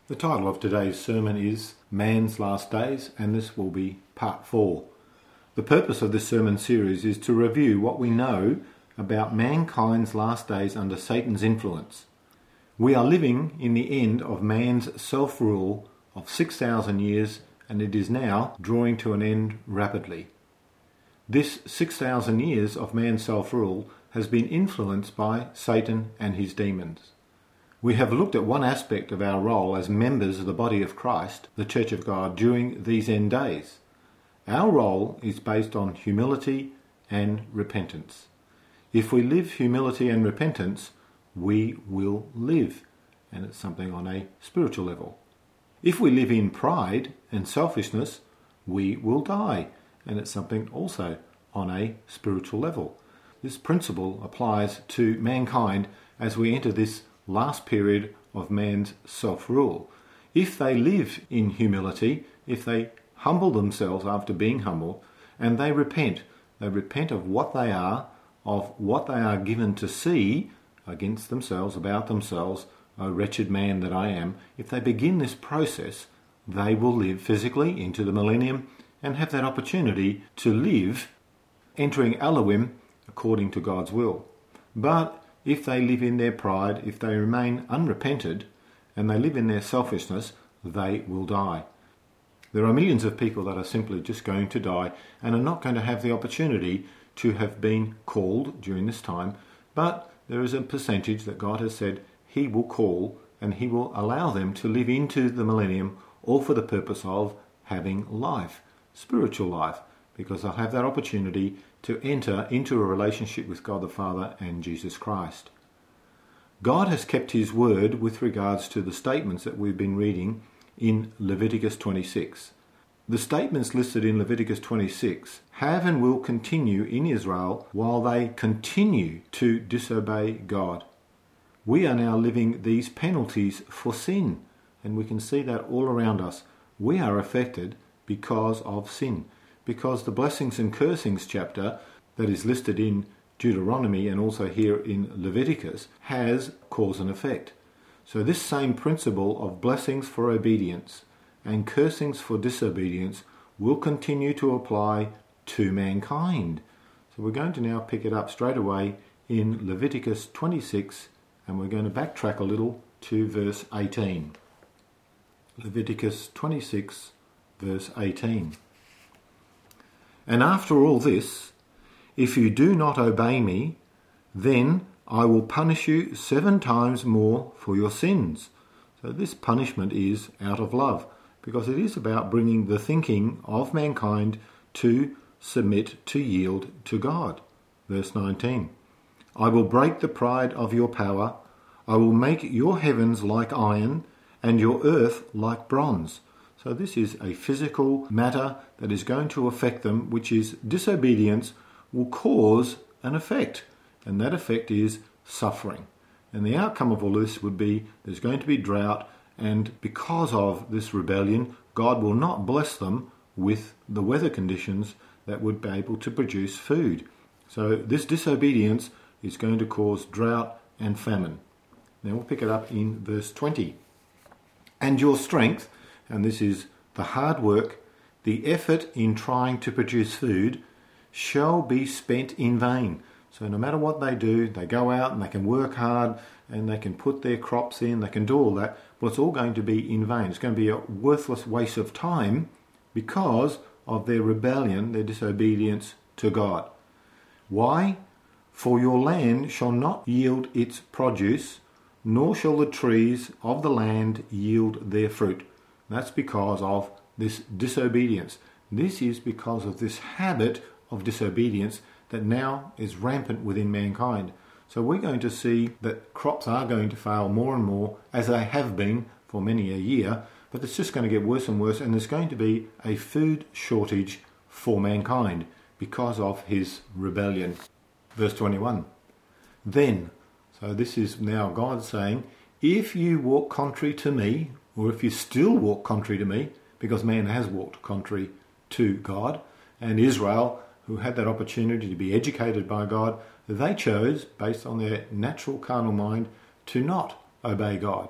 The title of today's sermon is Man's Last Days, and this will be part 4. The purpose of this sermon series is to review what we know about mankind's last days under Satan's influence. We are living in the end of man's self-rule of 6,000 years, and it is now drawing to an end rapidly. This 6,000 years of man's self-rule has been influenced by Satan and his demons. We have looked at one aspect of our role as members of the body of Christ, the Church of God, during these end days. Our role is based on humility and repentance. If we live humility and repentance, we will live, and it's something on a spiritual level. If we live in pride and selfishness, we will die, and it's something also on a spiritual level. This principle applies to mankind as we enter this last period of man's self-rule. If they live in humility, if they humble themselves after being humble, and they repent of what they are given to see against themselves, about themselves, O wretched man that I am, if they begin this process, they will live physically into the millennium and have that opportunity to live entering Elohim according to God's will. But if they live in their pride, if they remain unrepented, and they live in their selfishness, they will die. There are millions of people that are simply just going to die and are not going to have the opportunity to have been called during this time, but there is a percentage that God has said He will call and He will allow them to live into the millennium, all for the purpose of having life, spiritual life, because they'll have that opportunity to enter into a relationship with God the Father and Jesus Christ. God has kept His word with regards to the statements that we've been reading in Leviticus 26. The statements listed in Leviticus 26 have and will continue in Israel while they continue to disobey God. We are now living these penalties for sin, and we can see that all around us. We are affected because of sin, because the blessings and cursings chapter that is listed in Deuteronomy and also here in Leviticus has cause and effect. So this same principle of blessings for obedience and cursings for disobedience will continue to apply to mankind. So we're going to now pick it up straight away in Leviticus 26, and we're going to backtrack a little to verse 18. Leviticus 26, verse 18. And after all this, if you do not obey me, then I will punish you 7 times more for your sins. So this punishment is out of love, because it is about bringing the thinking of mankind to submit, to yield to God. Verse 19. I will break the pride of your power. I will make your heavens like iron and your earth like bronze. So this is a physical matter that is going to affect them, which is disobedience will cause an effect, and that effect is suffering. And the outcome of all this would be there's going to be drought, and because of this rebellion, God will not bless them with the weather conditions that would be able to produce food. So this disobedience is going to cause drought and famine. Now we'll pick it up in verse 20. And your strength, and this is the hard work, the effort in trying to produce food, shall be spent in vain. So no matter what they do, they go out and they can work hard and they can put their crops in, they can do all that, but it's all going to be in vain. It's going to be a worthless waste of time because of their rebellion, their disobedience to God. Why? For your land shall not yield its produce, nor shall the trees of the land yield their fruit. That's because of this disobedience. This is because of this habit of disobedience that now is rampant within mankind. So we're going to see that crops are going to fail more and more, as they have been for many a year, but it's just going to get worse and worse, and there's going to be a food shortage for mankind because of his rebellion. Verse 21. Then, so this is now God saying, if you walk contrary to me, or if you still walk contrary to me, because man has walked contrary to God, and Israel, who had that opportunity to be educated by God, they chose, based on their natural carnal mind, to not obey God.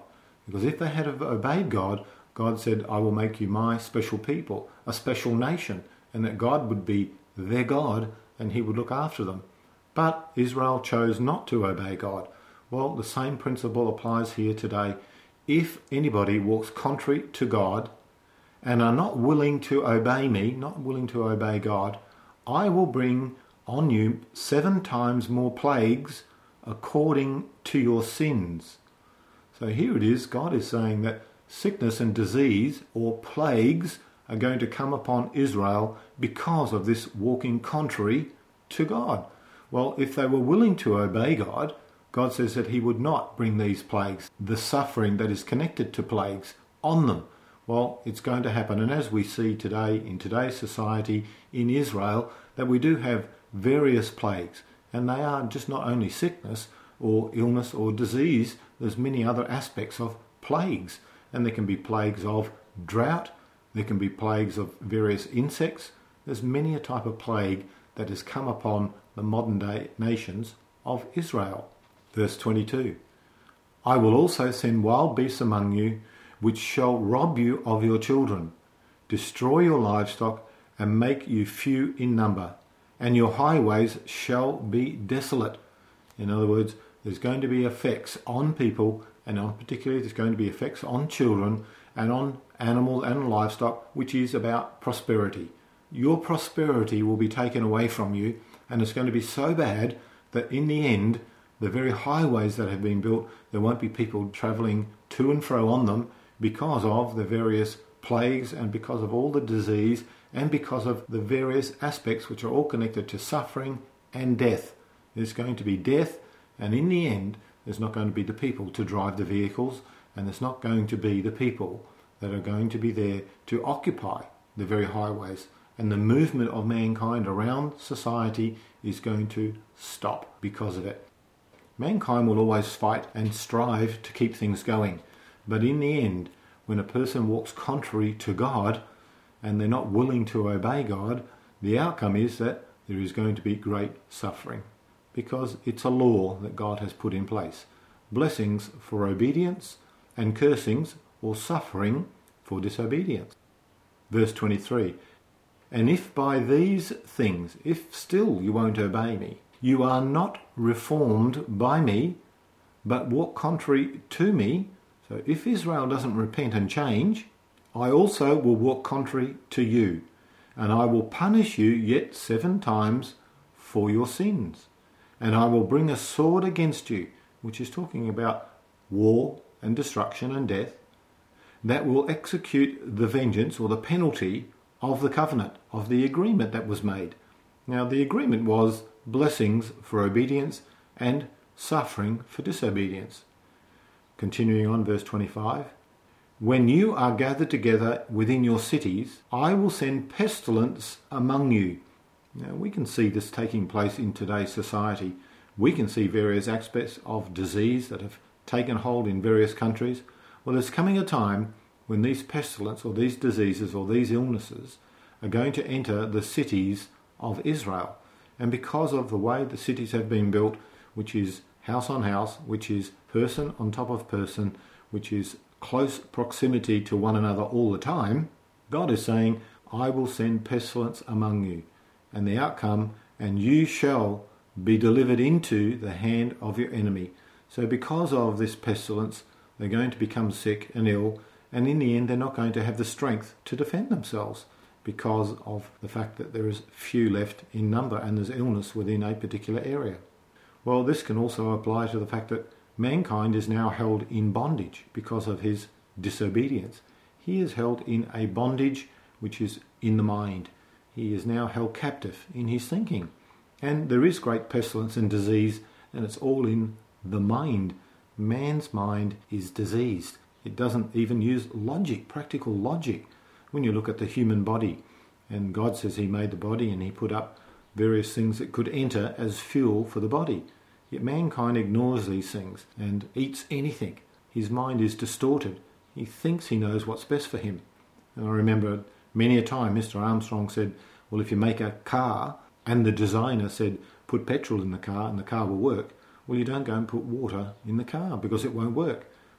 Because if they had obeyed God, God said, I will make you my special people, a special nation, and that God would be their God and he would look after them. But Israel chose not to obey God. Well, the same principle applies here today. If anybody walks contrary to God and are not willing to obey me, not willing to obey God, I will bring on you 7 times more plagues according to your sins. So here it is, God is saying that sickness and disease or plagues are going to come upon Israel because of this walking contrary to God. Well, if they were willing to obey God, God says that he would not bring these plagues, the suffering that is connected to plagues, on them. Well, it's going to happen. And as we see today, in today's society, in Israel, that we do have various plagues. And they are just not only sickness or illness or disease, there's many other aspects of plagues. And there can be plagues of drought, there can be plagues of various insects. There's many a type of plague that has come upon the modern day nations of Israel. Verse 22, I will also send wild beasts among you, which shall rob you of your children, destroy your livestock, and make you few in number, and your highways shall be desolate. In other words, there's going to be effects on people, and particularly there's going to be effects on children and on animals and livestock, which is about prosperity. Your prosperity will be taken away from you, and it's going to be so bad that in the end, the very highways that have been built, there won't be people travelling to and fro on them because of the various plagues and because of all the disease and because of the various aspects which are all connected to suffering and death. There's going to be death, and in the end, there's not going to be the people to drive the vehicles, and there's not going to be the people that are going to be there to occupy the very highways. And the movement of mankind around society is going to stop because of it. Mankind will always fight and strive to keep things going. But in the end, when a person walks contrary to God and they're not willing to obey God, the outcome is that there is going to be great suffering because it's a law that God has put in place. Blessings for obedience and cursings or suffering for disobedience. Verse 23, and if by these things, if still you won't obey me, you are not reformed by me, but walk contrary to me. So if Israel doesn't repent and change, I also will walk contrary to you, and I will punish you yet 7 times for your sins. And I will bring a sword against you, which is talking about war and destruction and death, that will execute the vengeance or the penalty of the covenant, of the agreement that was made. Now the agreement was blessings for obedience and suffering for disobedience. Continuing on, verse 25. When you are gathered together within your cities, I will send pestilence among you. Now we can see this taking place in today's society. We can see various aspects of disease that have taken hold in various countries. Well, there's coming a time when these pestilence or these diseases or these illnesses are going to enter the cities of Israel. And because of the way the cities have been built, which is house on house, which is person on top of person, which is close proximity to one another all the time, God is saying, I will send pestilence among you. And the outcome, and you shall be delivered into the hand of your enemy. So because of this pestilence, they're going to become sick and ill, and in the end they're not going to have the strength to defend themselves because of the fact that there is few left in number and there's illness within a particular area. Well, this can also apply to the fact that mankind is now held in bondage because of his disobedience. He is held in a bondage which is in the mind. He is now held captive in his thinking. And there is great pestilence and disease, and it's all in the mind. Man's mind is diseased. It doesn't even use logic, practical logic. When you look at the human body, and God says he made the body and he put up various things that could enter as fuel for the body. Yet mankind ignores these things and eats anything. His mind is distorted. He thinks he knows what's best for him. And I remember many a time Mr. Armstrong said, well, if you make a car and the designer said, put petrol in the car and the car will work, well, you don't go and put water in the car because it won't work.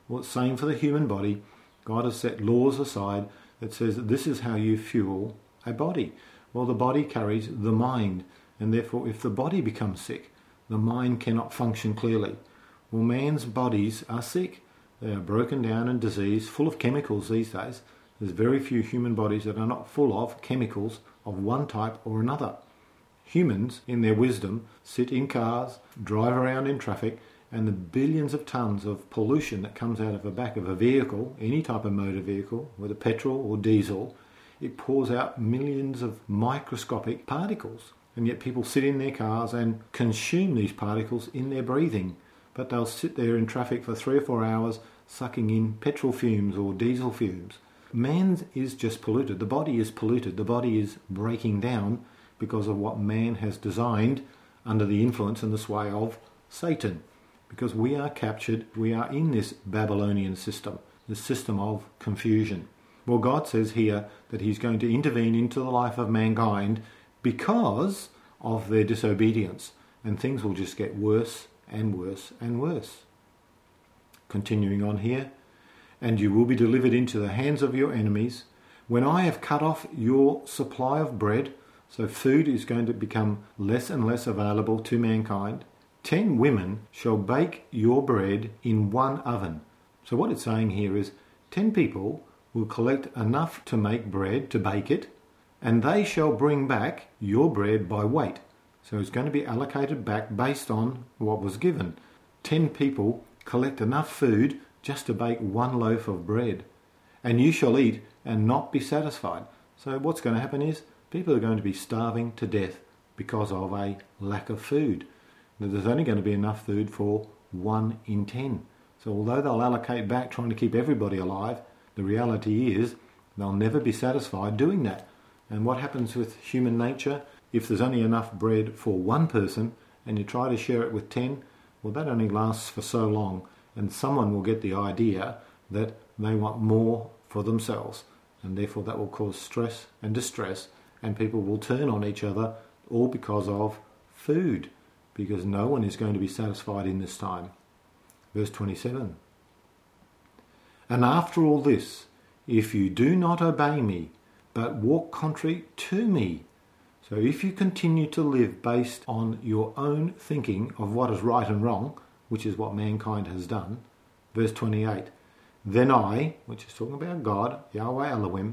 Well, it's same for the human body. God has set laws aside that says that this is how you fuel a body. Well, the body carries the mind, and therefore if the body becomes sick, the mind cannot function clearly. Well, man's bodies are sick. They are broken down and diseased, full of chemicals these days. There's very few human bodies that are not full of chemicals of one type or another. Humans, in their wisdom, sit in cars, drive around in traffic, and the billions of tons of pollution that comes out of the back of a vehicle, any type of motor vehicle, whether petrol or diesel, it pours out millions of microscopic particles. And yet people sit in their cars and consume these particles in their breathing. But they'll sit there in traffic for 3 or 4 hours sucking in petrol fumes or diesel fumes. Man is just polluted. The body is polluted. The body is breaking down because of what man has designed under the influence and the sway of Satan. Because we are captured, we are in this Babylonian system, this system of confusion. Well, God says here that he's going to intervene into the life of mankind because of their disobedience. And things will just get worse and worse and worse. Continuing on here, and you will be delivered into the hands of your enemies. When I have cut off your supply of bread, so food is going to become less and less available to mankind, 10 women shall bake your bread in one oven. So what it's saying here is 10 people will collect enough to make bread, to bake it, and they shall bring back your bread by weight. So it's going to be allocated back based on what was given. 10 people collect enough food just to bake one loaf of bread. And you shall eat and not be satisfied. So what's going to happen is people are going to be starving to death because of a lack of food. There's only going to be enough food for 1 in 10. So although they'll allocate back trying to keep everybody alive, the reality is they'll never be satisfied doing that. And what happens with human nature? If there's only enough bread for one person and you try to share it with 10, well, that only lasts for so long. And someone will get the idea that they want more for themselves. And therefore that will cause stress and distress. And people will turn on each other all because of food. Because no one is going to be satisfied in this time. Verse 27. And after all this, if you do not obey me, but walk contrary to me. So if you continue to live based on your own thinking of what is right and wrong, which is what mankind has done. Verse 28. Then I, which is talking about God, Yahweh Elohim,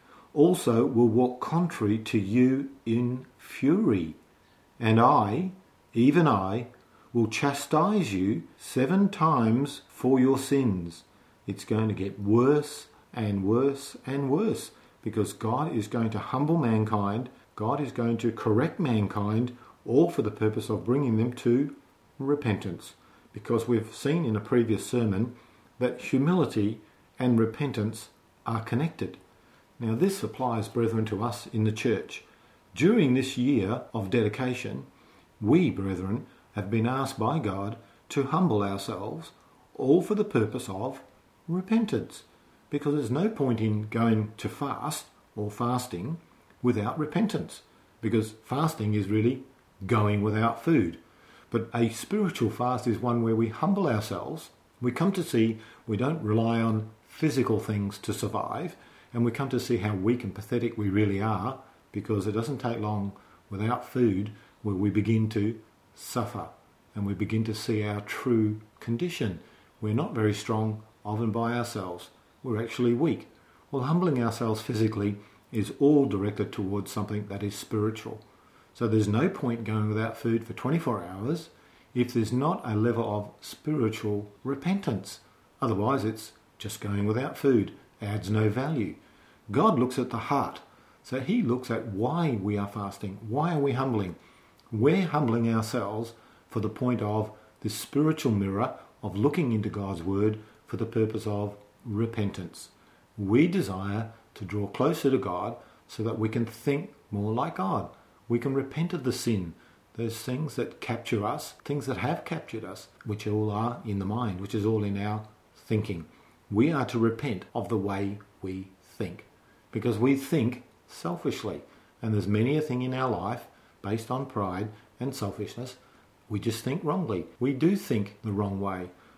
also will walk contrary to you in fury. And I, even I, will chastise you 7 times for your sins. It's going to get worse and worse and worse because God is going to humble mankind. God is going to correct mankind, all for the purpose of bringing them to repentance. Because we've seen in a previous sermon that humility and repentance are connected. Now this applies, brethren, to us in the church. During this year of dedication, we, brethren, have been asked by God to humble ourselves, all for the purpose of repentance. Because there's no point in going to fast or fasting without repentance. Because fasting is really going without food. But a spiritual fast is one where we humble ourselves. We come to see we don't rely on physical things to survive. And we come to see how weak and pathetic we really are. Because it doesn't take long without food where we begin to suffer. And we begin to see our true condition. We're not very strong of and by ourselves. We're actually weak. Well, humbling ourselves physically is all directed towards something that is spiritual. So there's no point going without food for 24 hours if there's not a level of spiritual repentance. Otherwise, it's just going without food. Adds no value. God looks at the heart. So he looks at why we are fasting. Why are we humbling? We're humbling ourselves for the point of this spiritual mirror of looking into God's word for the purpose of repentance. We desire to draw closer to God so that we can think more like God. We can repent of the sin, those things that capture us, things that have captured us, which all are in the mind, which is all in our thinking. We are to repent of the way we think, because we think selfishly. And there's many a thing in our life based on pride and selfishness. We just think wrongly. We do think the wrong way.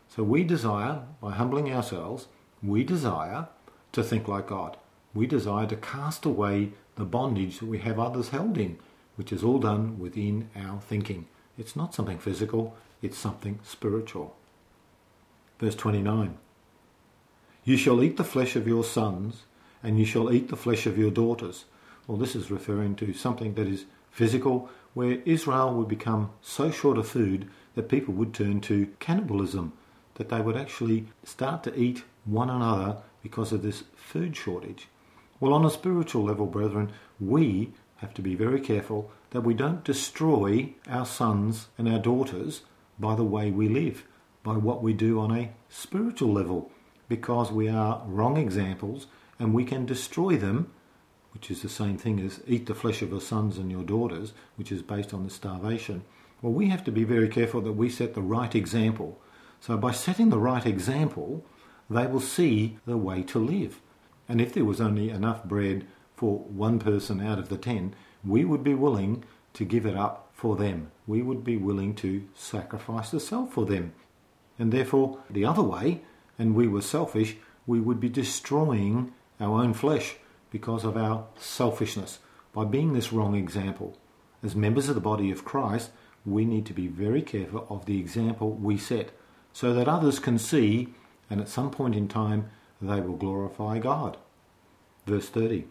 So we desire, by humbling ourselves, we desire to think like God. We desire to cast away the bondage that we have others held in, which is all done within our thinking. It's not something physical, it's something spiritual. Verse 29. You shall eat the flesh of your sons, and you shall eat the flesh of your daughters. Well, this is referring to something that is physical, where Israel would become so short of food that people would turn to cannibalism, that they would actually start to eat one another because of this food shortage. Well, on a spiritual level, brethren, we have to be very careful that we don't destroy our sons and our daughters by the way we live, by what we do on a spiritual level, because we are wrong examples and we can destroy them, which is the same thing as eat the flesh of your sons and your daughters, which is based on the starvation. Well, we have to be very careful that we set the right example. So by setting the right example, they will see the way to live. And if there was only enough bread for one person out of the 10, we would be willing to give it up for them. We would be willing to sacrifice the self for them. And therefore, the other way, and we were selfish, we would be destroying our own flesh because of our selfishness by being this wrong example. As members of the body of Christ, we need to be very careful of the example we set so that others can see, and at some point in time they will glorify God. Verse 30.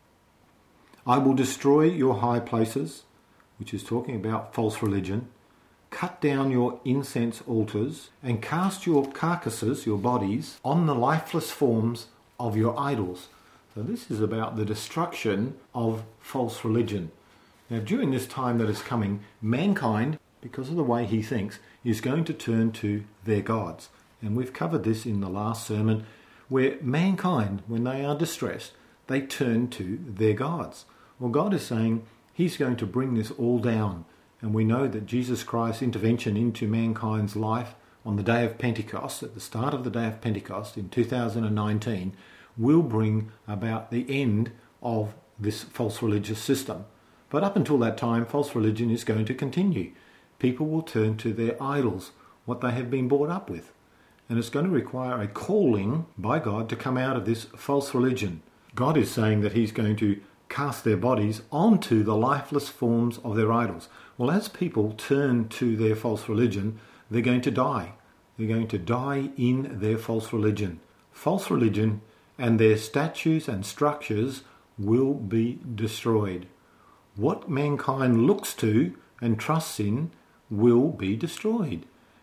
I will destroy your high places, which is talking about false religion, cut down your incense altars, and cast your carcasses, your bodies, on the lifeless forms of your idols. So this is about the destruction of false religion. Now, during this time that is coming, mankind, because of the way he thinks, is going to turn to their gods. And we've covered this in the last sermon, where mankind, when they are distressed, they turn to their gods. Well, God is saying he's going to bring this all down. And we know that Jesus Christ's intervention into mankind's life on the day of Pentecost, at the start of the day of Pentecost in 2019, will bring about the end of this false religious system. But up until that time, false religion is going to continue. People will turn to their idols, what they have been brought up with. And it's going to require a calling by God to come out of this false religion. God is saying that he's going to cast their bodies onto the lifeless forms of their idols. Well, as people turn to their false religion, they're going to die. They're going to die in their false religion. False religion and their statues and structures will be destroyed. What mankind looks to and trusts in will be destroyed.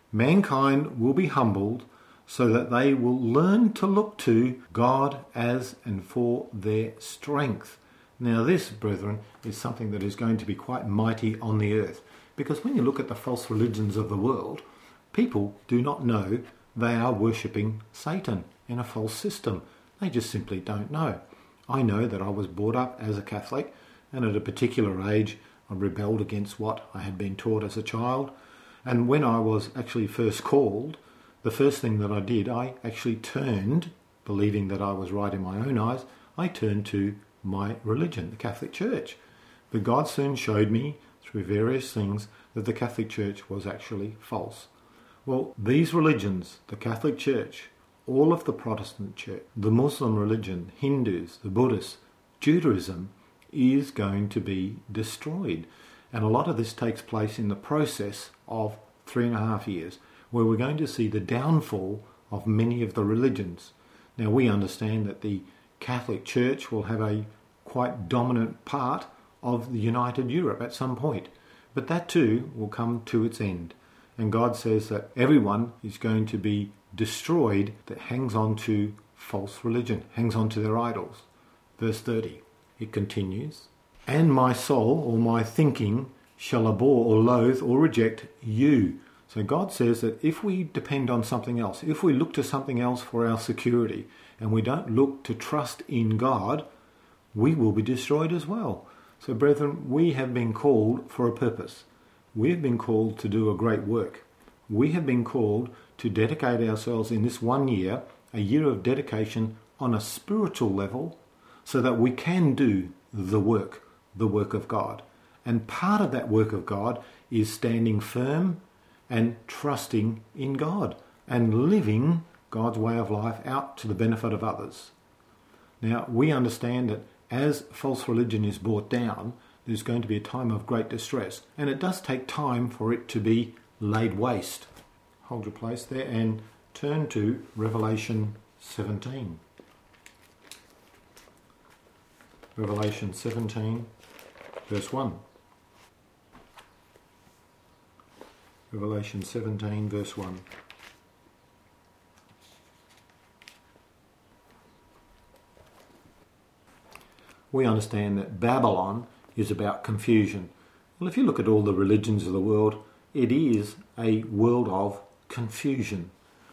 Mankind will be humbled so that they will learn to look to God as and for their strength. Now this, brethren, is something that is going to be quite mighty on the earth, because when you look at the false religions of the world, people do not know they are worshipping Satan in a false system. They just simply don't know. I know that I was brought up as a Catholic, and at a particular age I rebelled against what I had been taught as a child. And when I was actually first called, the first thing that I did, I actually turned, believing that I was right in my own eyes, I turned to my religion, the Catholic Church. But God soon showed me through various things that the Catholic Church was actually false. Well, these religions, the Catholic Church, all of the Protestant Church, the Muslim religion, Hindus, the Buddhists, Judaism, is going to be destroyed. And a lot of this takes place in the process of 3.5 years, where we're going to see the downfall of many of the religions. Now, we understand that the Catholic Church will have a quite dominant part of the United Europe at some point, but that too will come to its end. And God says that everyone is going to be destroyed that hangs on to false religion, hangs on to their idols. Verse 30, it continues, and my soul or my thinking shall abhor or loathe or reject you. So God says that if we depend on something else, if we look to something else for our security, and we don't look to trust in God, we will be destroyed as well. So brethren, we have been called for a purpose. We have been called to do a great work. We have been called to dedicate ourselves in this 1 year, a year of dedication on a spiritual level, so that we can do the work of God. And part of that work of God is standing firm and trusting in God. and living God's way of life out to the benefit of others. Now, we understand that as false religion is brought down, there's going to be a time of great distress, and it does take time for it to be laid waste. Hold your place there and turn to Revelation 17. Revelation 17, verse 1. Revelation 17, verse 1. We understand that Babylon is about confusion. Well, if you look at all the religions of the world, it is a world of confusion.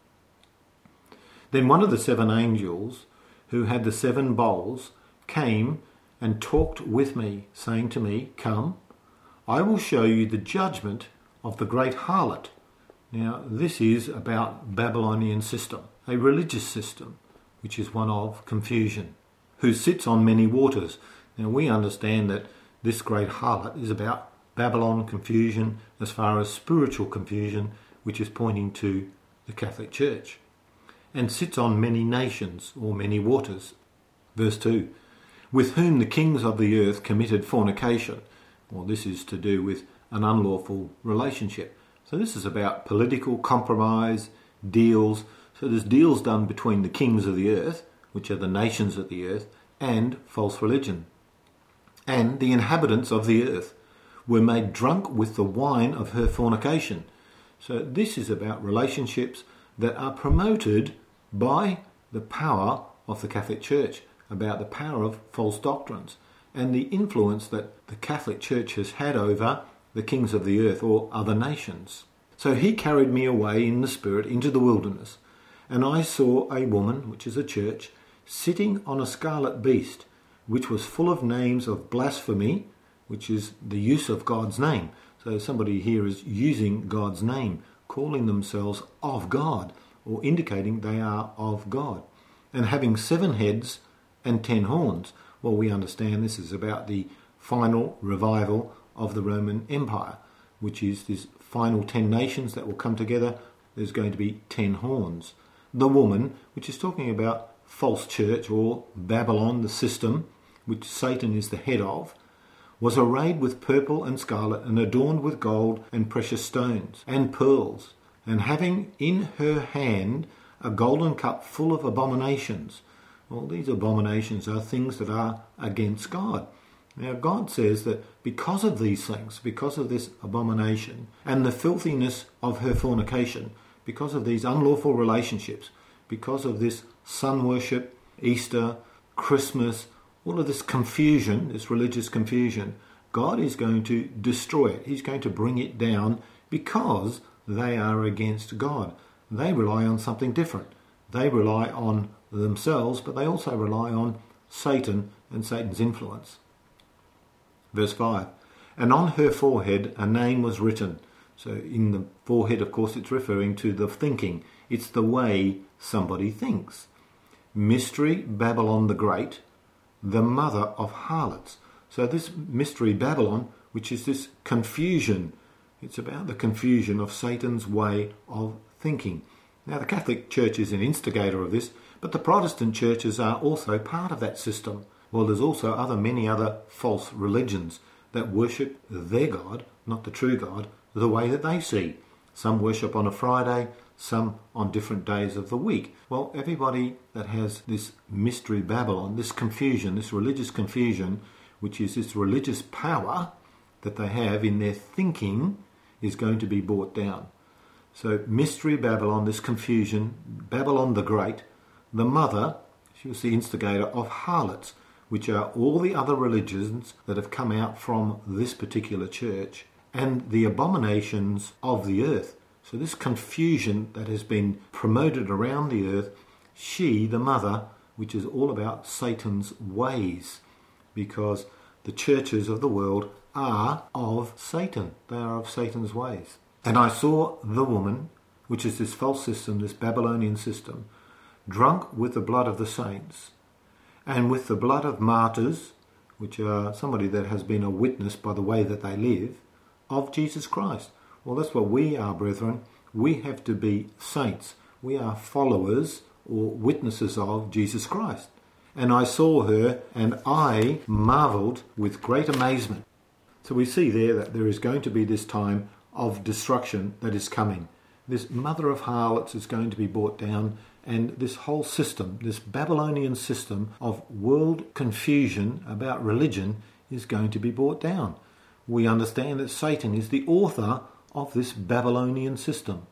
Then one of the 7 angels who had the 7 bowls came and talked with me, saying to me, "Come, I will show you the judgment of the great harlot." Now, this is about Babylonian system, a religious system, which is one of confusion, who sits on many waters. Now, we understand that this great harlot is about Babylon confusion as far as spiritual confusion, which is pointing to the Catholic Church, and sits on many nations or many waters. Verse 2, with whom the kings of the earth committed fornication. Well, this is to do with an unlawful relationship. So this is about political compromise, deals. So there's deals done between the kings of the earth, which are the nations of the earth, and false religion. And the inhabitants of the earth were made drunk with the wine of her fornication. So this is about relationships that are promoted by the power of the Catholic Church, about the power of false doctrines and the influence that the Catholic Church has had over the kings of the earth or other nations. So he carried me away in the spirit into the wilderness, and I saw a woman, which is a church, sitting on a scarlet beast, which was full of names of blasphemy, which is the use of God's name. So somebody here is using God's name, calling themselves of God, or indicating they are of God, and having 7 heads and 10 horns. Well, we understand this is about the final revival of the Roman Empire, which is this final 10 nations that will come together. There's going to be 10 horns. The woman, which is talking about false church or Babylon, the system, which Satan is the head of, was arrayed with purple and scarlet and adorned with gold and precious stones and pearls, and having in her hand a golden cup full of abominations. Well, these abominations are things that are against God. Now, God says that because of these things, because of this abomination and the filthiness of her fornication, because of these unlawful relationships, because of this sun worship, Easter, Christmas, all of this confusion, this religious confusion, God is going to destroy it. He's going to bring it down because they are against God. They rely on something different. They rely on themselves, but they also rely on Satan and Satan's influence. Verse 5, and on her forehead a name was written. So in the forehead, of course, it's referring to the thinking. It's the way somebody thinks. Mystery Babylon the Great, the mother of harlots. So this mystery Babylon, which is this confusion, it's about the confusion of Satan's way of thinking. Now, the Catholic Church is an instigator of this, but the Protestant churches are also part of that system. Well, there's also many other false religions that worship their God, not the true God, the way that they see. Some worship on a Friday, some on different days of the week. Well, everybody that has this mystery Babylon, this confusion, this religious confusion, which is this religious power that they have in their thinking, is going to be brought down. So mystery Babylon, this confusion, Babylon the Great, the mother, she was the instigator of harlots, which are all the other religions that have come out from this particular church, and the abominations of the earth. So this confusion that has been promoted around the earth, she, the mother, which is all about Satan's ways, because the churches of the world are of Satan. They are of Satan's ways. And I saw the woman, which is this false system, this Babylonian system, drunk with the blood of the saints, and with the blood of martyrs, which are somebody that has been a witness by the way that they live, of Jesus Christ. Well, that's what we are, brethren. We have to be saints. We are followers or witnesses of Jesus Christ. And I saw her, and I marvelled with great amazement. So we see there that there is going to be this time of destruction that is coming. This mother of harlots is going to be brought down, and this whole system, this Babylonian system of world confusion about religion is going to be brought down. We understand that Satan is the author of this Babylonian system.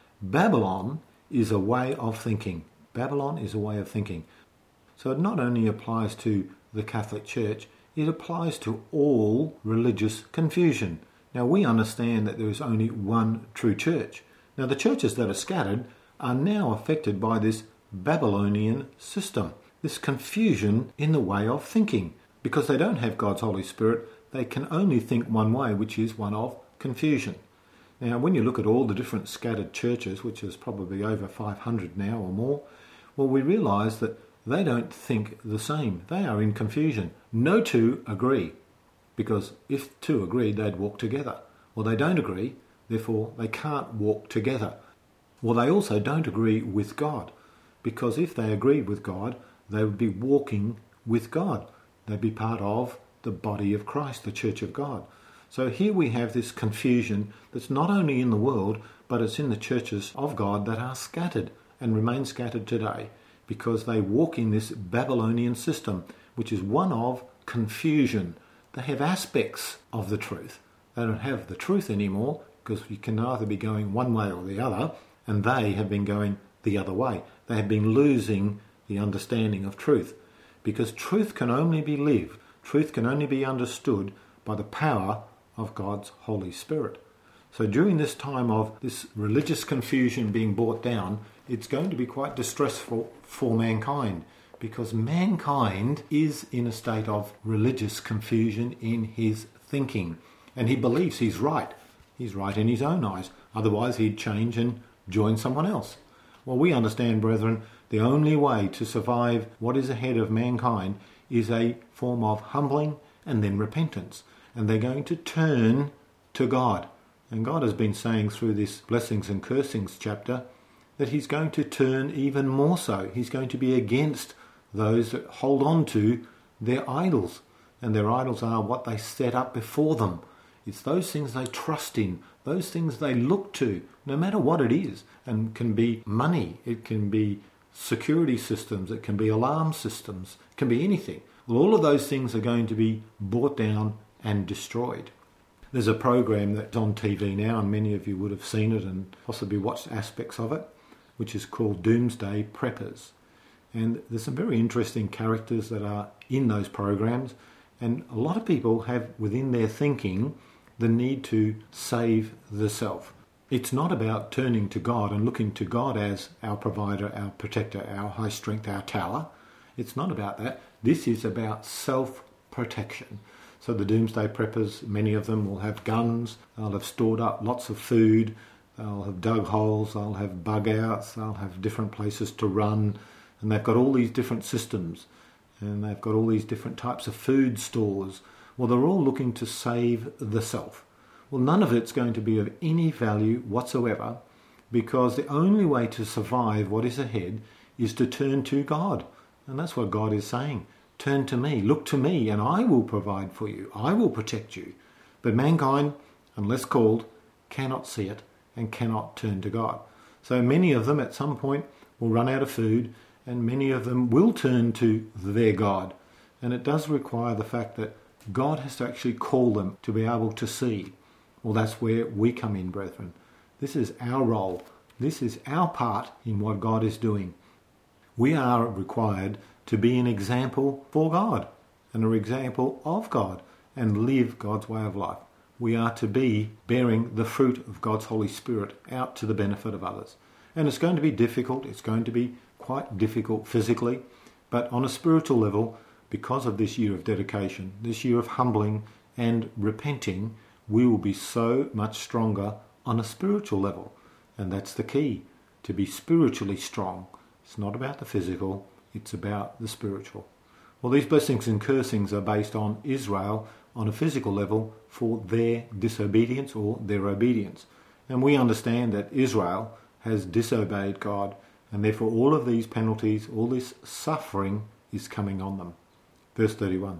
Babylon is a way of thinking. Babylon is a way of thinking. So it not only applies to the Catholic Church, it applies to all religious confusion. Now we understand that there is only one true church. Now the churches that are scattered are now affected by this Babylonian system, this confusion in the way of thinking. Because they don't have God's Holy Spirit, they can only think one way, which is one of confusion. Now when you look at all the different scattered churches, which is probably over 500 now or more, well, we realise that they don't think the same. They are in confusion. No two agree, because if two agreed, they'd walk together. Well, they don't agree, therefore they can't walk together. Well, they also don't agree with God, because if they agreed with God, they would be walking with God. They'd be part of the body of Christ, the Church of God. So here we have this confusion that's not only in the world, but it's in the churches of God that are scattered and remain scattered today, because they walk in this Babylonian system, which is one of confusion. They have aspects of the truth. They don't have the truth anymore, because you can either be going one way or the other, and they have been going the other way. They have been losing the understanding of truth, because truth can only be lived, truth can only be understood by the power of God's Holy Spirit. So during this time of this religious confusion being brought down, it's going to be quite distressful for mankind, because mankind is in a state of religious confusion in his thinking, and he believes he's right. He's right in his own eyes. Otherwise he'd change and join someone else. Well, we understand, brethren, the only way to survive what is ahead of mankind is a form of humbling and then repentance. And they're going to turn to God. And God has been saying through this blessings and cursings chapter that he's going to turn even more so. He's going to be against those that hold on to their idols. And their idols are what they set up before them. It's those things they trust in, those things they look to, no matter what it is. And it can be money, it can be security systems, it can be alarm systems, it can be anything. Well, all of those things are going to be brought down and destroyed. There's a program that's on TV now, and many of you would have seen it and possibly watched aspects of it, which is called Doomsday Preppers. And there's some very interesting characters that are in those programs, and a lot of people have within their thinking the need to save the self. It's not about turning to God and looking to God as our provider, our protector, our high strength, our tower. It's not about that. This is about self-protection. So the Doomsday Preppers, many of them will have guns, they'll have stored up lots of food, they'll have dug holes, they'll have bug outs, they'll have different places to run, and they've got all these different systems, and they've got all these different types of food stores. Well, they're all looking to save the self. Well, none of it's going to be of any value whatsoever, because the only way to survive what is ahead is to turn to God. And that's what God is saying. Turn to me, look to me, and I will provide for you. I will protect you. But mankind, unless called, cannot see it and cannot turn to God. So many of them at some point will run out of food, and many of them will turn to their God. And it does require the fact that God has to actually call them to be able to see. Well, that's where we come in, brethren. This is our role. This is our part in what God is doing. We are required to be an example for God and an example of God and live God's way of life. We are to be bearing the fruit of God's Holy Spirit out to the benefit of others. And it's going to be difficult. It's going to be quite difficult physically, but on a spiritual level, because of this year of dedication, this year of humbling and repenting, we will be so much stronger on a spiritual level. And that's the key, to be spiritually strong. It's not about the physical, it's about the spiritual. Well, these blessings and cursings are based on Israel on a physical level for their disobedience or their obedience. And we understand that Israel has disobeyed God, and therefore all of these penalties, all this suffering is coming on them. Verse 31.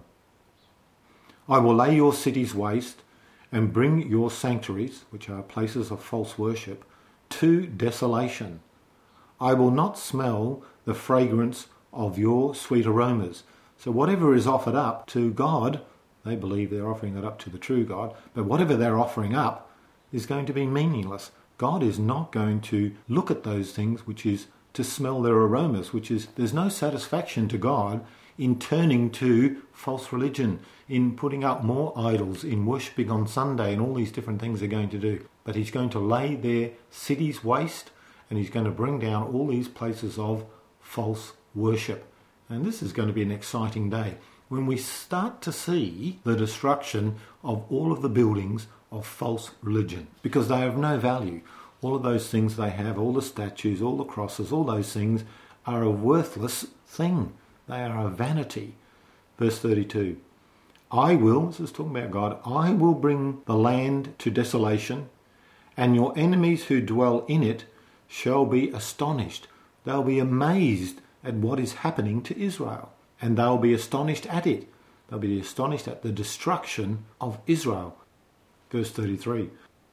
I will lay your cities waste and bring your sanctuaries, which are places of false worship, to desolation. I will not smell the fragrance of your sweet aromas. So whatever is offered up to God, they believe they're offering it up to the true God, but whatever they're offering up is going to be meaningless. God is not going to look at those things, which is to smell their aromas, which is, there's no satisfaction to God in turning to false religion, in putting up more idols, in worshipping on Sunday, and all these different things they're going to do. But he's going to lay their cities waste, and he's going to bring down all these places of false worship. And this is going to be an exciting day when we start to see the destruction of all of the buildings of false religion, because they have no value. All of those things they have, all the statues, all the crosses, all those things are a worthless thing. They are a vanity. Verse 32. I will, this is talking about God, I will bring the land to desolation, and your enemies who dwell in it shall be astonished. They'll be amazed at what is happening to Israel, and they'll be astonished at it. They'll be astonished at the destruction of Israel. Verse 33.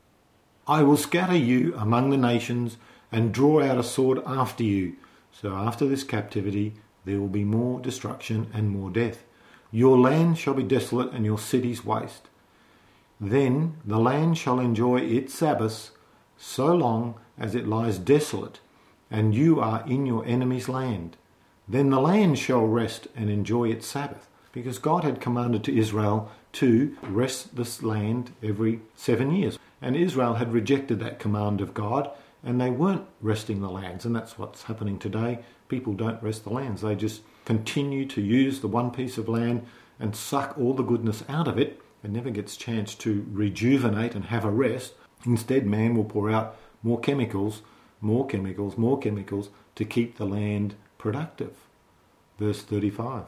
I will scatter you among the nations and draw out a sword after you. So after this captivity, there will be more destruction and more death. Your land shall be desolate and your cities waste. Then the land shall enjoy its Sabbaths so long as it lies desolate, and you are in your enemy's land. Then the land shall rest and enjoy its Sabbath, because God had commanded to Israel to rest this land every 7 years. And Israel had rejected that command of God, and they weren't resting the lands. And that's what's happening today. People don't rest the lands. They just continue to use the one piece of land and suck all the goodness out of it. It never gets a chance to rejuvenate and have a rest. Instead, man will pour out more chemicals to keep the land productive. Verse 35.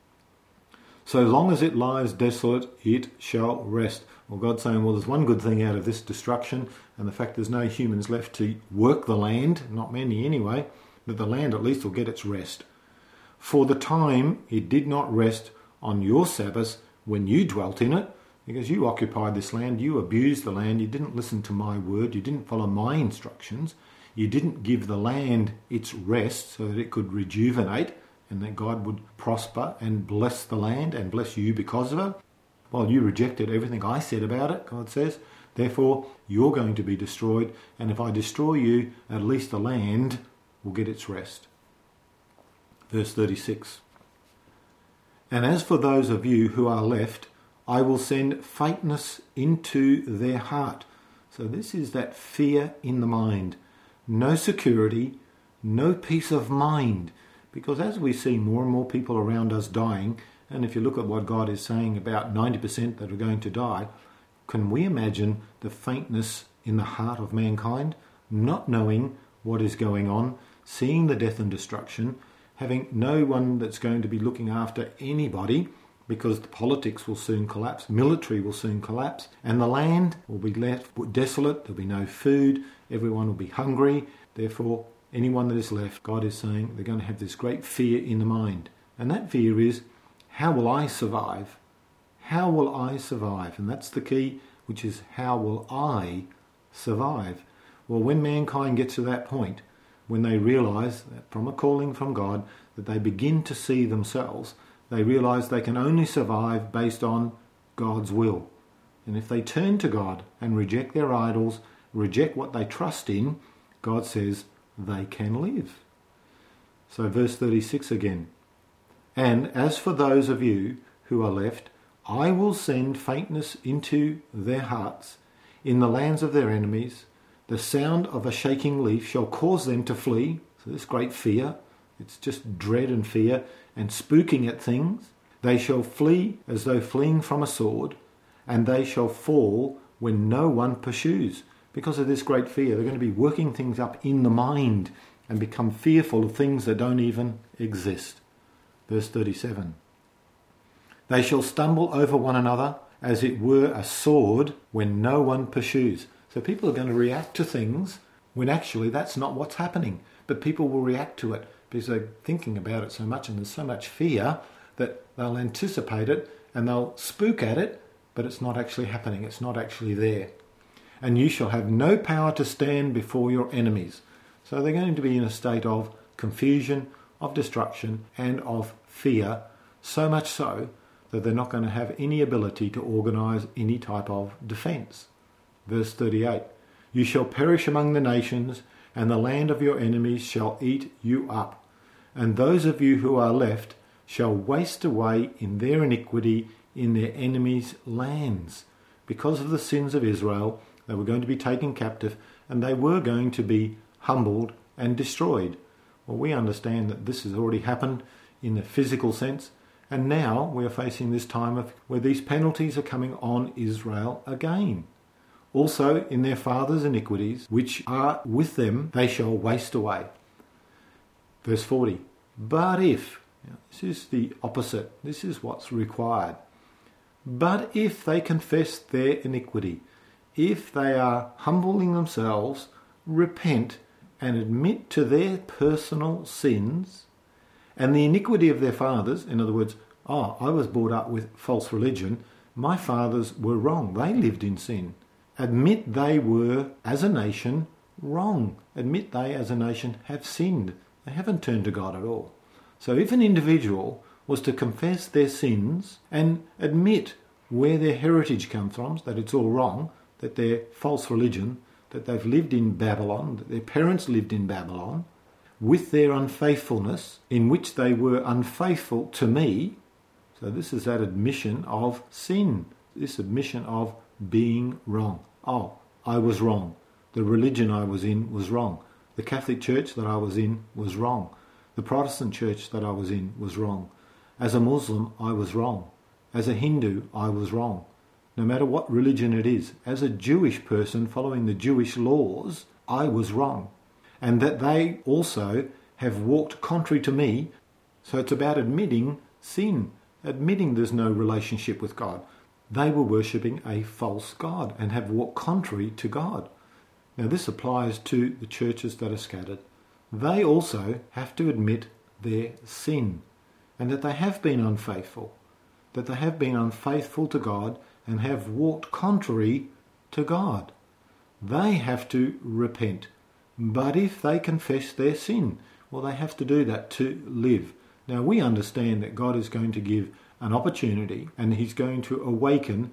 So long as it lies desolate, it shall rest. Well, God's saying, well, there's one good thing out of this destruction, and the fact there's no humans left to work the land, not many anyway, but the land at least will get its rest. For the time it did not rest on your Sabbaths when you dwelt in it, because you occupied this land, you abused the land, you didn't listen to my word, you didn't follow my instructions, you didn't give the land its rest so that it could rejuvenate and that God would prosper and bless the land and bless you because of it. Well, you rejected everything I said about it, God says. Therefore, you're going to be destroyed. And if I destroy you, at least the land will get its rest. Verse 36. And as for those of you who are left, I will send faintness into their heart. So this is that fear in the mind. No security, no peace of mind. Because as we see more and more people around us dying, and if you look at what God is saying, about 90% that are going to die, can we imagine the faintness in the heart of mankind, not knowing what is going on, seeing the death and destruction, having no one that's going to be looking after anybody, because the politics will soon collapse, military will soon collapse, and the land will be left desolate, there'll be no food, everyone will be hungry, therefore anyone that is left, God is saying they're going to have this great fear in the mind. And that fear is, how will I survive? How will I survive? And that's the key, which is, how will I survive? Well, when mankind gets to that point, when they realise that from a calling from God, that they begin to see themselves, they realise they can only survive based on God's will. And if they turn to God and reject their idols, reject what they trust in, God says they can live. So verse 36 again. And as for those of you who are left, I will send faintness into their hearts in the lands of their enemies. The sound of a shaking leaf shall cause them to flee. So this great fear, it's just dread and fear and spooking at things. They shall flee as though fleeing from a sword, and they shall fall when no one pursues. Because of this great fear, they're going to be working things up in the mind and become fearful of things that don't even exist. Verse 37. They shall stumble over one another as it were a sword when no one pursues. So people are going to react to things when actually that's not what's happening. But people will react to it because they're thinking about it so much, and there's so much fear that they'll anticipate it and they'll spook at it, but it's not actually happening. It's not actually there. And you shall have no power to stand before your enemies. So they're going to be in a state of confusion, of destruction, and of fear, so much so that they're not going to have any ability to organise any type of defence. Verse 38, you shall perish among the nations, and the land of your enemies shall eat you up. And those of you who are left shall waste away in their iniquity in their enemies' lands. Because of the sins of Israel, they were going to be taken captive, and they were going to be humbled and destroyed. Well, we understand that this has already happened in the physical sense, and now we are facing this time where these penalties are coming on Israel again. Also, in their fathers' iniquities, which are with them, they shall waste away. Verse 40, but if, this is the opposite, this is what's required. But if they confess their iniquity, if they are humbling themselves, repent, and admit to their personal sins and the iniquity of their fathers, in other words, I was brought up with false religion, my fathers were wrong, they lived in sin. Admit they were, as a nation, wrong. Admit they, as a nation, have sinned. They haven't turned to God at all. So if an individual was to confess their sins and admit where their heritage comes from, that it's all wrong, that their false religion, that they've lived in Babylon, that their parents lived in Babylon, with their unfaithfulness, in which they were unfaithful to me. So this is that admission of sin, this admission of being wrong. I was wrong. The religion I was in was wrong. The Catholic Church that I was in was wrong. The Protestant church that I was in was wrong. As a Muslim, I was wrong. As a Hindu, I was wrong. No matter what religion it is, as a Jewish person following the Jewish laws, I was wrong. And that they also have walked contrary to me. So it's about admitting sin, admitting there's no relationship with God. They were worshipping a false god and have walked contrary to God. Now this applies to the churches that are scattered. They also have to admit their sin and that they have been unfaithful, that they have been unfaithful to God and have walked contrary to God. They have to repent. But if they confess their sin, well, they have to do that to live. Now we understand that God is going to give an opportunity, and he's going to awaken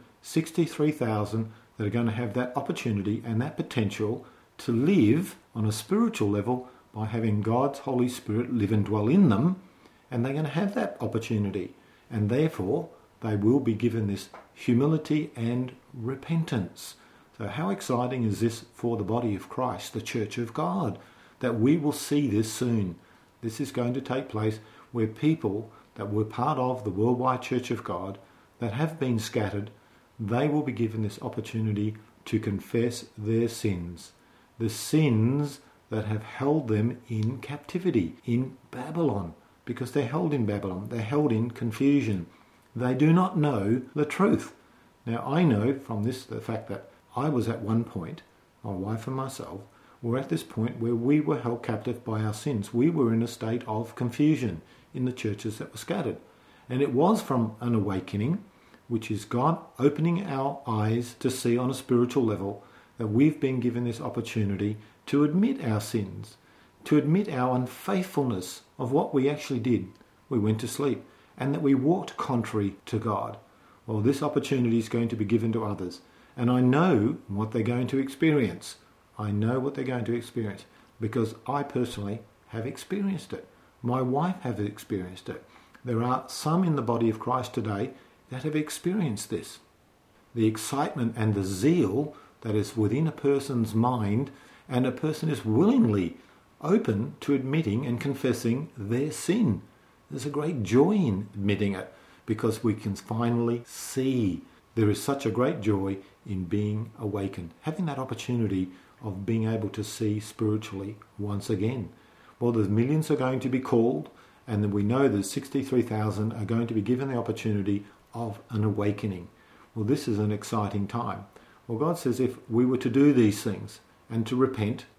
63,000 that are going to have that opportunity and that potential to live on a spiritual level by having God's Holy Spirit live and dwell in them, and they're going to have that opportunity, and therefore they will be given this humility and repentance. So how exciting is this for the body of Christ, the Church of God, that we will see this soon. This is going to take place where people that were part of the worldwide Church of God that have been scattered, they will be given this opportunity to confess their sins, the sins that have held them in captivity, in Babylon, because they're held in Babylon, they're held in confusion. They do not know the truth. Now I know from this the fact that I was at one point, my wife and myself, were at this point where we were held captive by our sins. We were in a state of confusion in the churches that were scattered. And it was from an awakening, which is God opening our eyes to see on a spiritual level, that we've been given this opportunity to admit our sins, to admit our unfaithfulness of what we actually did. We went to sleep, and that we walked contrary to God. Well, this opportunity is going to be given to others. And I know what they're going to experience. I know what they're going to experience because I personally have experienced it. My wife has experienced it. There are some in the body of Christ today that have experienced this. The excitement and the zeal that is within a person's mind, and a person is willingly open to admitting and confessing their sin. There's a great joy in admitting it because we can finally see. There is such a great joy in being awakened, having that opportunity of being able to see spiritually once again. Well, there's millions are going to be called, and then we know that 63,000 are going to be given the opportunity of an awakening. Well, this is an exciting time. Well, God says if we were to do these things and to repent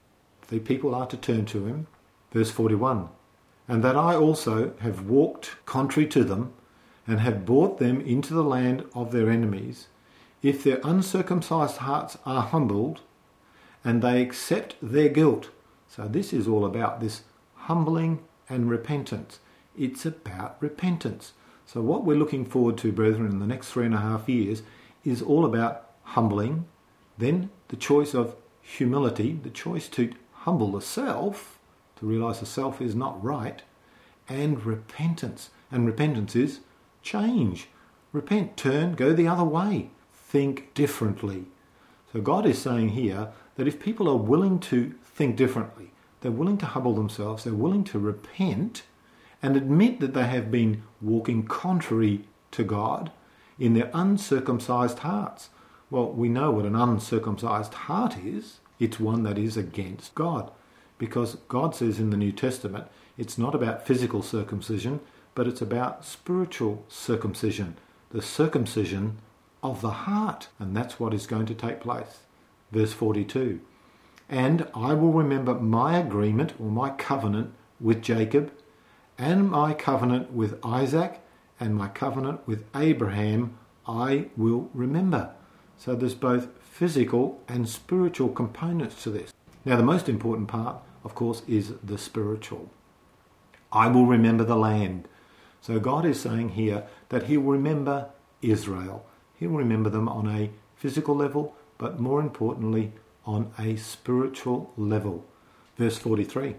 The people are to turn to him. Verse 41. And that I also have walked contrary to them, and have brought them into the land of their enemies, if their uncircumcised hearts are humbled, and they accept their guilt. So this is all about this humbling and repentance. It's about repentance. So what we're looking forward to, brethren, in the next 3.5 years is all about humbling, then the choice of humility, the choice to humble the self, to realise the self is not right, and repentance. And repentance is change. Repent, turn, go the other way, think differently. So God is saying here that if people are willing to think differently, they're willing to humble themselves, they're willing to repent and admit that they have been walking contrary to God in their uncircumcised hearts. Well, we know what an uncircumcised heart is. It's one that is against God. Because God says in the New Testament, it's not about physical circumcision, but it's about spiritual circumcision, the circumcision of the heart. And that's what is going to take place. Verse 42. And I will remember my agreement or my covenant with Jacob, and my covenant with Isaac, and my covenant with Abraham I will remember. So there's both physical and spiritual components to this. Now the most important part, of course, is the spiritual. I will remember the land. So God is saying here that he will remember Israel. He will remember them on a physical level, but more importantly, on a spiritual level. Verse 43.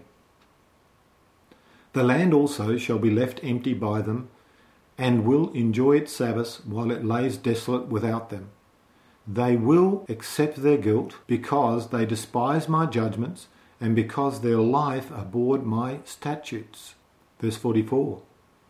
The land also shall be left empty by them, and will enjoy its Sabbaths while it lays desolate without them. They will accept their guilt because they despise my judgments, and because their life abhorred my statutes. Verse 44.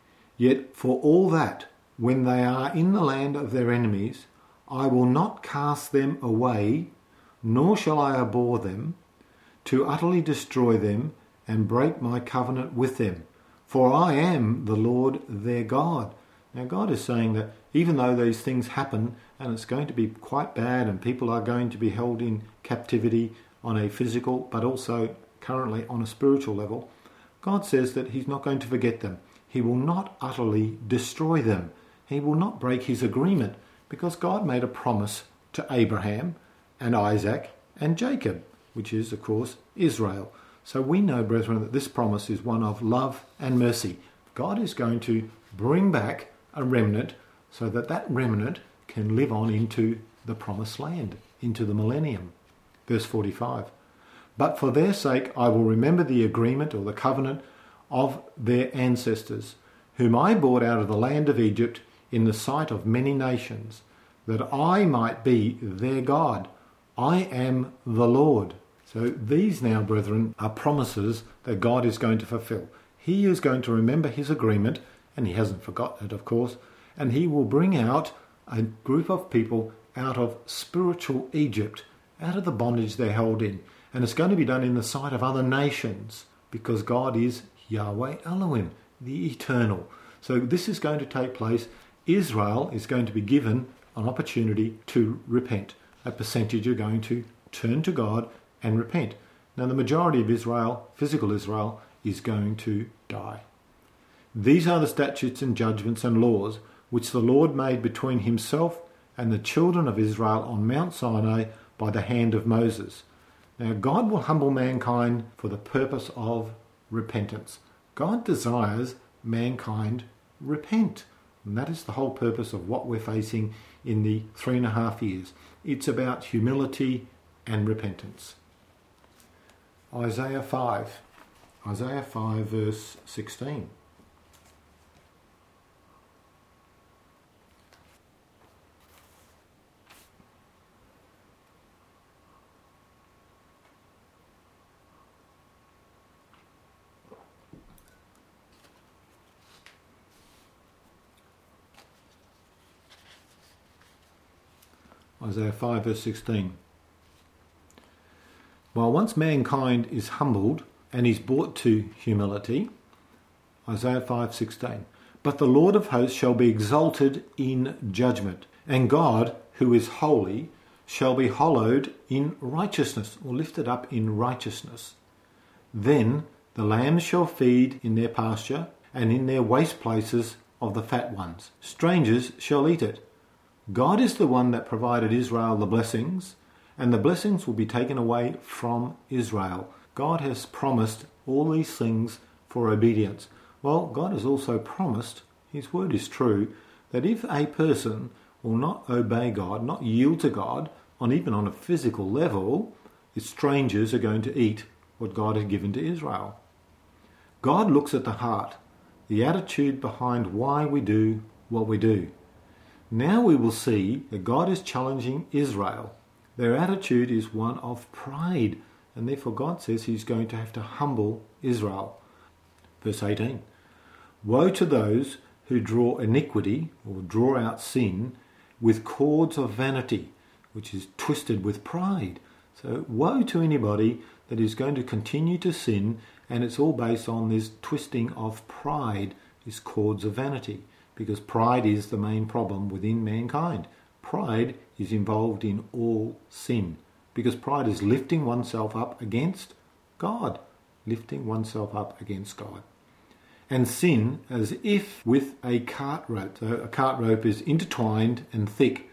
Yet for all that, when they are in the land of their enemies, I will not cast them away, nor shall I abhor them, to utterly destroy them and break my covenant with them. For I am the Lord their God. Now God is saying that even though these things happen, and it's going to be quite bad, and people are going to be held in captivity on a physical, but also currently on a spiritual level, God says that he's not going to forget them. He will not utterly destroy them. He will not break his agreement, because God made a promise to Abraham and Isaac and Jacob, which is, of course, Israel. So we know, brethren, that this promise is one of love and mercy. God is going to bring back a remnant so that that remnant can live on into the promised land, into the millennium. Verse 45. But for their sake I will remember the agreement or the covenant of their ancestors, whom I brought out of the land of Egypt in the sight of many nations, that I might be their God. I am the Lord. So these now, brethren, are promises that God is going to fulfill. He is going to remember his agreement, and he hasn't forgotten it, of course, and he will bring out a group of people out of spiritual Egypt, out of the bondage they're held in. And it's going to be done in the sight of other nations, because God is Yahweh Elohim, the eternal. So this is going to take place. Israel is going to be given an opportunity to repent. A percentage are going to turn to God and repent. Now the majority of Israel, physical Israel, is going to die. These are the statutes and judgments and laws which the Lord made between himself and the children of Israel on Mount Sinai by the hand of Moses. Now God will humble mankind for the purpose of repentance. God desires mankind repent. And that is the whole purpose of what we're facing in the 3.5 years. It's about humility and repentance. Isaiah 5. Isaiah 5 verse 16. Isaiah 5 verse 16. While once mankind is humbled and is brought to humility, Isaiah 5:16, but the Lord of hosts shall be exalted in judgment, and God, who is holy, shall be hallowed in righteousness, or lifted up in righteousness. Then the lambs shall feed in their pasture, and in their waste places of the fat ones. Strangers shall eat it. God is the one that provided Israel the blessings, and the blessings will be taken away from Israel. God has promised all these things for obedience. Well, God has also promised, his word is true, that if a person will not obey God, not yield to God, even on a physical level, strangers are going to eat what God had given to Israel. God looks at the heart, the attitude behind why we do what we do. Now we will see that God is challenging Israel. Their attitude is one of pride, and therefore God says he's going to have to humble Israel. Verse 18, woe to those who draw iniquity, or draw out sin, with cords of vanity, which is twisted with pride. So woe to anybody that is going to continue to sin, and it's all based on this twisting of pride, these cords of vanity, because pride is the main problem within mankind. Pride is involved in all sin, because pride is lifting oneself up against God, lifting oneself up against God. And sin as if with a cart rope. So a cart rope is intertwined and thick.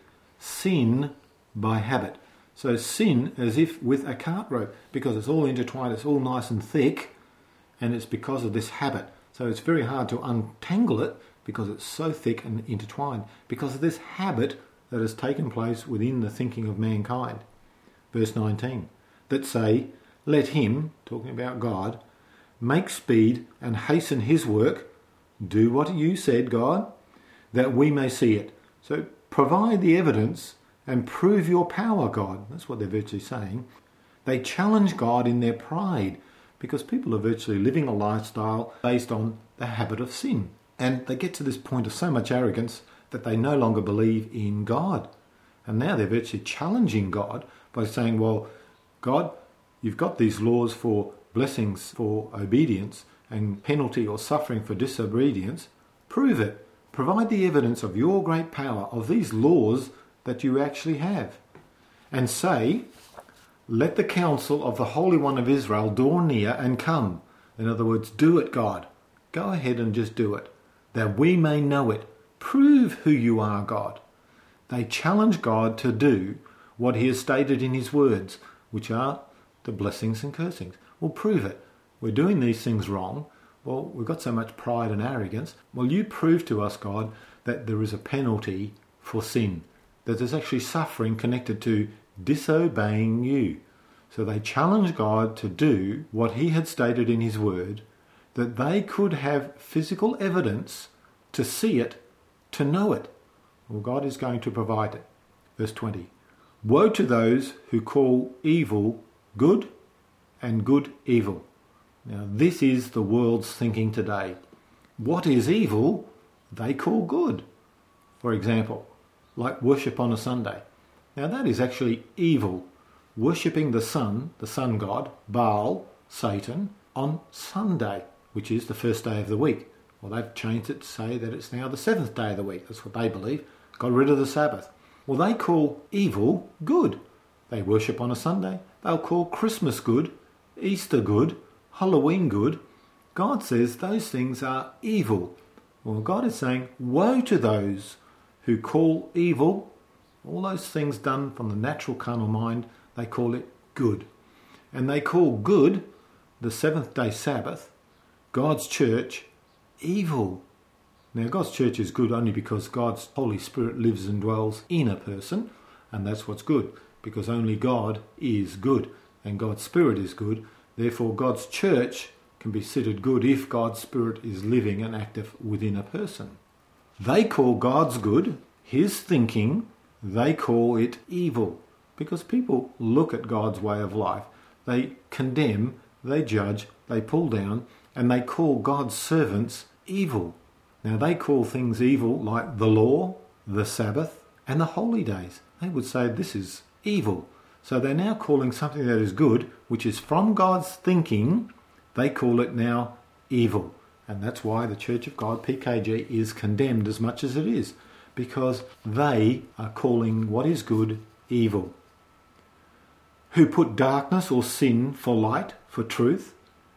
Sin by habit. So sin as if with a cart rope, because it's all intertwined, it's all nice and thick, and it's because of this habit. So it's very hard to untangle it because it's so thick and intertwined, because of this habit that has taken place within the thinking of mankind. Verse 19, that say, let him, talking about God, make speed and hasten his work, do what you said, God, that we may see it. So provide the evidence and prove your power, God. That's what they're virtually saying. They challenge God in their pride, because people are virtually living a lifestyle based on the habit of sin. And they get to this point of so much arrogance that they no longer believe in God. And now they're virtually challenging God by saying, well, God, you've got these laws for blessings for obedience and penalty or suffering for disobedience. Prove it. Provide the evidence of your great power, of these laws that you actually have. And say, let the counsel of the Holy One of Israel draw near and come. In other words, do it, God. Go ahead and just do it, that we may know it. Prove who you are, God. They challenge God to do what he has stated in his words, which are the blessings and cursings. Well, prove it. We're doing these things wrong. Well, we've got so much pride and arrogance. Well, you prove to us, God, that there is a penalty for sin, that there's actually suffering connected to disobeying you. So they challenge God to do what he had stated in his word, that they could have physical evidence to see it, to know it. Well, God is going to provide it. Verse 20. Woe to those who call evil good and good evil. Now, this is the world's thinking today. What is evil, they call good. For example, like worship on a Sunday. Now, that is actually evil. Worshipping the sun god, Baal, Satan, on Sunday, which is the first day of the week. Well, they've changed it to say that it's now the seventh day of the week. That's what they believe. Got rid of the Sabbath. Well, they call evil good. They worship on a Sunday. They'll call Christmas good, Easter good, Halloween good. God says those things are evil. Well, God is saying, woe to those who call evil, all those things done from the natural carnal mind, they call it good. And they call good, the seventh day Sabbath, God's church, evil. Now, God's church is good only because God's Holy Spirit lives and dwells in a person, and that's what's good, because only God is good, and God's Spirit is good. Therefore, God's church can be considered good if God's Spirit is living and active within a person. They call God's good, his thinking, they call it evil, because people look at God's way of life. They condemn, they judge, they pull down, and they call God's servants evil. Now, they call things evil like the law, the Sabbath, and the holy days. They would say this is evil. So they're now calling something that is good, which is from God's thinking, they call it now evil. And that's why the Church of God, PKG, is condemned as much as it is, because they are calling what is good evil. Who put darkness or sin for light, for truth,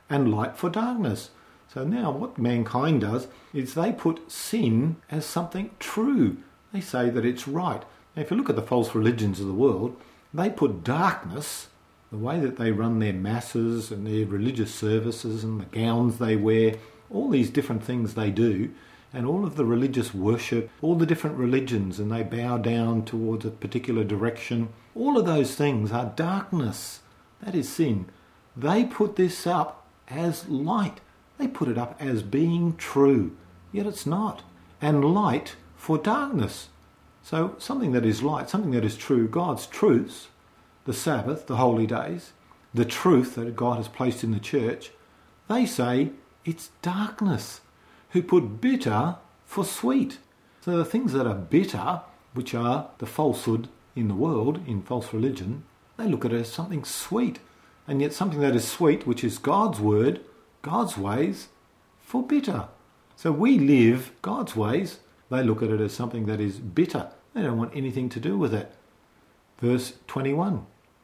and light for darkness. So now what mankind does is they put sin as something true. They say that it's right. Now, if you look at the false religions of the world, they put darkness, the way that they run their masses and their religious services and the gowns they wear, all these different things they do, and all of the religious worship, all the different religions, and they bow down towards a particular direction, all of those things are darkness. That is sin. They put this up as light. They put it up as being true, yet it's not. And light for darkness. So something that is light, something that is true, God's truths, the Sabbath, the holy days, the truth that God has placed in the church, they say it's darkness. Who put bitter for sweet. So the things that are bitter, which are the falsehood in the world, in false religion, they look at it as something sweet. And yet something that is sweet, which is God's word, God's ways, for bitter. So we live God's ways. They look at it as something that is bitter. They don't want anything to do with it. Verse 21.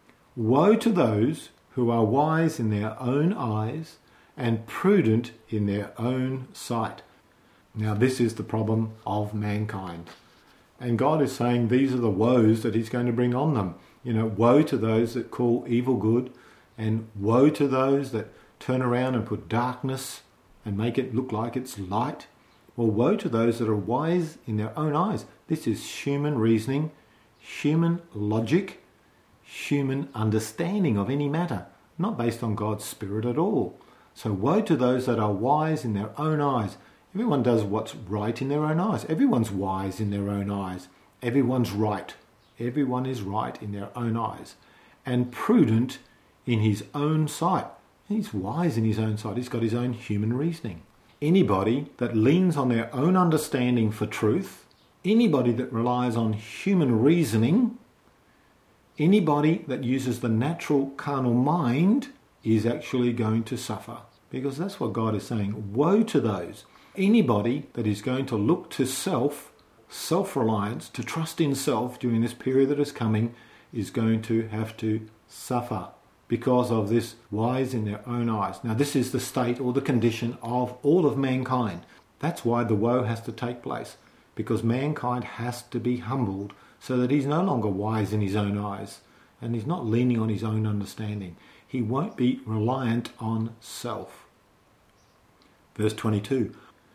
Woe to those who are wise in their own eyes and prudent in their own sight. Now this is the problem of mankind. And God is saying these are the woes that he's going to bring on them. Woe to those that call evil good, and woe to those that turn around and put darkness and make it look like it's light. Well, woe to those that are wise in their own eyes. This is human reasoning, human logic, human understanding of any matter, not based on God's Spirit at all. So woe to those that are wise in their own eyes. Everyone does what's right in their own eyes. Everyone's wise in their own eyes. Everyone's right. Everyone is right in their own eyes. And prudent in his own sight. He's wise in his own sight. He's got his own human reasoning. Anybody that leans on their own understanding for truth, anybody that relies on human reasoning, anybody that uses the natural carnal mind is actually going to suffer. Because that's what God is saying. Woe to those. Anybody that is going to look to self-reliance, to trust in self during this period that is coming, is going to have to suffer because of this wise in their own eyes. Now this is the state or the condition of all of mankind. That's why the woe has to take place, because mankind has to be humbled so that he's no longer wise in his own eyes and he's not leaning on his own understanding. He won't be reliant on self. Verse 22.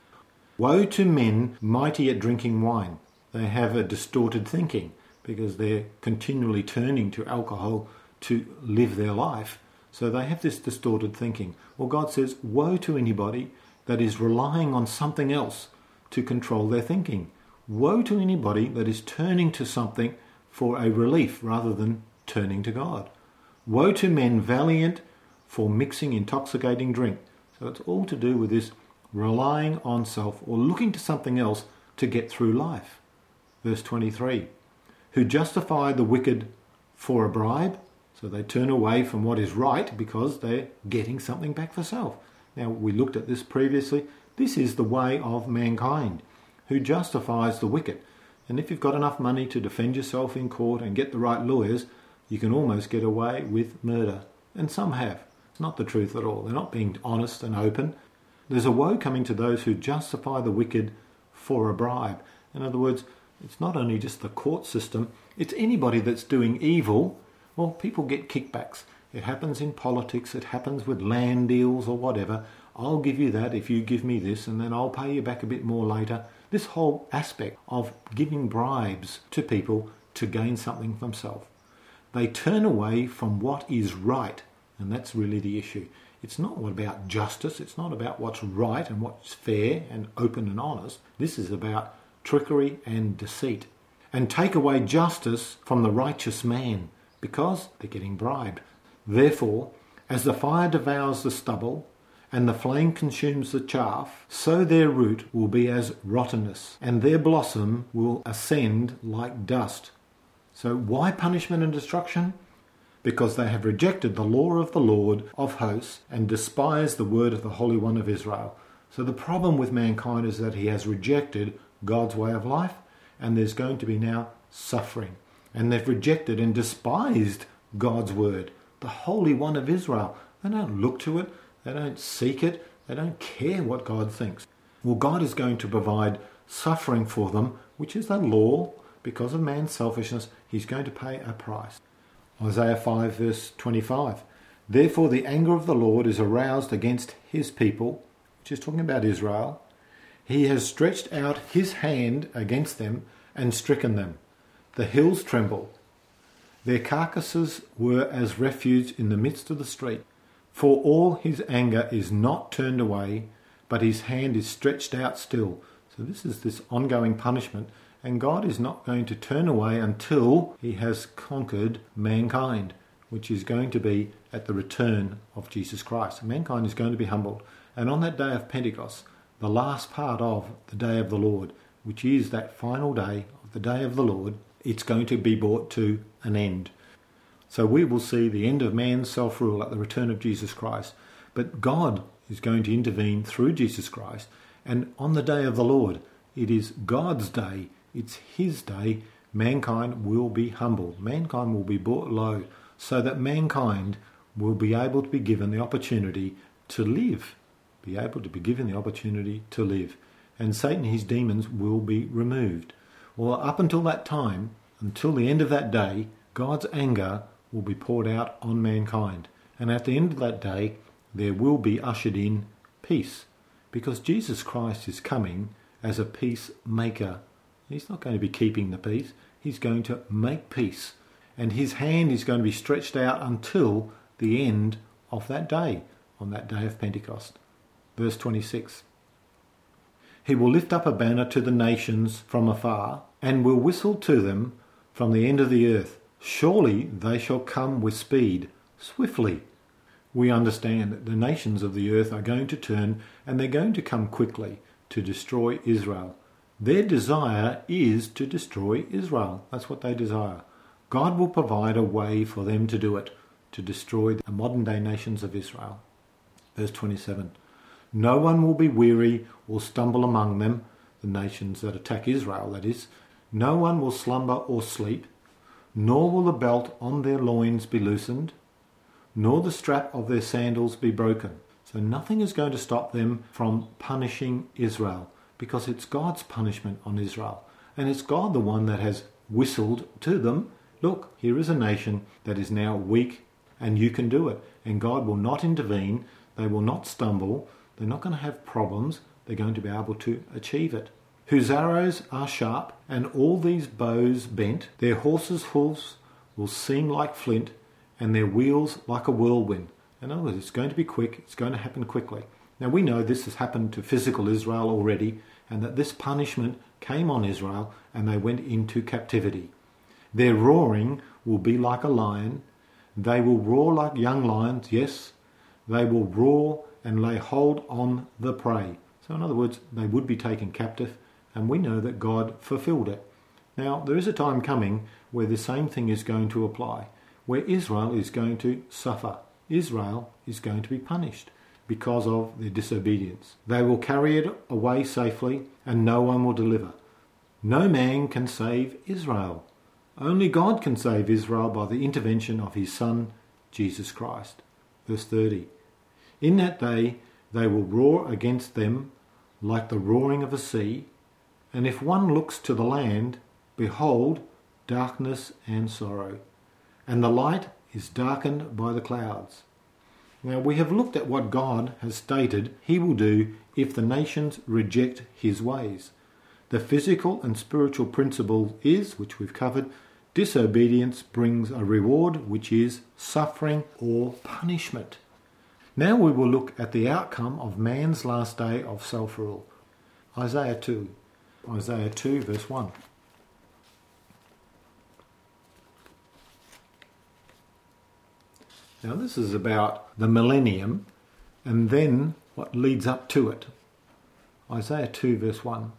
Woe to men mighty at drinking wine. They have a distorted thinking because they're continually turning to alcohol to live their life. So they have this distorted thinking. Well, God says, woe to anybody that is relying on something else to control their thinking. Woe to anybody that is turning to something for a relief rather than turning to God. Woe to men valiant for mixing intoxicating drink. So it's all to do with this relying on self or looking to something else to get through life. Verse 23. Who justify the wicked for a bribe. So they turn away from what is right because they're getting something back for self. Now, we looked at this previously. This is the way of mankind, who justifies the wicked. And if you've got enough money to defend yourself in court and get the right lawyers, you can almost get away with murder. And some have. It's not the truth at all. They're not being honest and open. There's a woe coming to those who justify the wicked for a bribe. In other words, it's not only just the court system, it's anybody that's doing evil. Well, people get kickbacks. It happens in politics, it happens with land deals or whatever. I'll give you that if you give me this, and then I'll pay you back a bit more later. This whole aspect of giving bribes to people to gain something for themselves. They turn away from what is right, and that's really the issue. It's not about justice, it's not about what's right and what's fair and open and honest. This is about trickery and deceit. And take away justice from the righteous man, because they're getting bribed. Therefore, as the fire devours the stubble, and the flame consumes the chaff, so their root will be as rottenness, and their blossom will ascend like dust. So why punishment and destruction? Because they have rejected the law of the Lord of hosts and despised the word of the Holy One of Israel. So the problem with mankind is that he has rejected God's way of life, and there's going to be now suffering. And they've rejected and despised God's word, the Holy One of Israel. They don't look to it. They don't seek it. They don't care what God thinks. Well, God is going to provide suffering for them, which is the law. Because of man's selfishness, he's going to pay a price. Isaiah 5 verse 25. Therefore the anger of the Lord is aroused against his people, which is talking about Israel. He has stretched out his hand against them and stricken them. The hills tremble. Their carcasses were as refuse in the midst of the street. For all his anger is not turned away, but his hand is stretched out still. So this is this ongoing punishment, and God is not going to turn away until he has conquered mankind, which is going to be at the return of Jesus Christ. Mankind is going to be humbled. And on that day of Pentecost, the last part of the day of the Lord, which is that final day of the day of the Lord, it's going to be brought to an end. So we will see the end of man's self-rule at the return of Jesus Christ. But God is going to intervene through Jesus Christ. And on the day of the Lord, it is God's day. It's his day. Mankind will be humbled. Mankind will be brought low so that mankind will be able to be given the opportunity to live. Be able to be given the opportunity to live. And Satan and his demons will be removed. Well, up until that time, until the end of that day, God's anger will be poured out on mankind. And at the end of that day, there will be ushered in peace. Because Jesus Christ is coming as a peacemaker. He's not going to be keeping the peace. He's going to make peace. And his hand is going to be stretched out until the end of that day, on that day of Pentecost. Verse 26. He will lift up a banner to the nations from afar, and will whistle to them from the end of the earth. Surely they shall come with speed, swiftly. We understand that the nations of the earth are going to turn, and they're going to come quickly to destroy Israel. Their desire is to destroy Israel. That's what they desire. God will provide a way for them to do it, to destroy the modern-day nations of Israel. Verse 27. No one will be weary or stumble among them, the nations that attack Israel, that is. No one will slumber or sleep, nor will the belt on their loins be loosened, nor the strap of their sandals be broken. So nothing is going to stop them from punishing Israel, because it's God's punishment on Israel. And it's God the one that has whistled to them, look, here is a nation that is now weak, and you can do it. And God will not intervene. They will not stumble. They're not going to have problems. They're going to be able to achieve it. Whose arrows are sharp, and all these bows bent. Their horses' hoofs will seem like flint, and their wheels like a whirlwind. In other words, it's going to be quick. It's going to happen quickly. Now we know this has happened to physical Israel already, and that this punishment came on Israel, and they went into captivity. Their roaring will be like a lion. They will roar like young lions, yes. They will roar and lay hold on the prey. So in other words, they would be taken captive, and we know that God fulfilled it. Now, there is a time coming where the same thing is going to apply, where Israel is going to suffer. Israel is going to be punished because of their disobedience. They will carry it away safely, and no one will deliver. No man can save Israel. Only God can save Israel by the intervention of his Son, Jesus Christ. Verse 30. In that day they will roar against them like the roaring of a sea, and if one looks to the land, behold, darkness and sorrow, and the light is darkened by the clouds. Now we have looked at what God has stated he will do if the nations reject his ways. The physical and spiritual principle is, which we've covered, disobedience brings a reward, which is suffering or punishment. Now we will look at the outcome of man's last day of self-rule. Isaiah 2 verse 1. Now this is about the millennium and then what leads up to it. Isaiah 2 verse 1.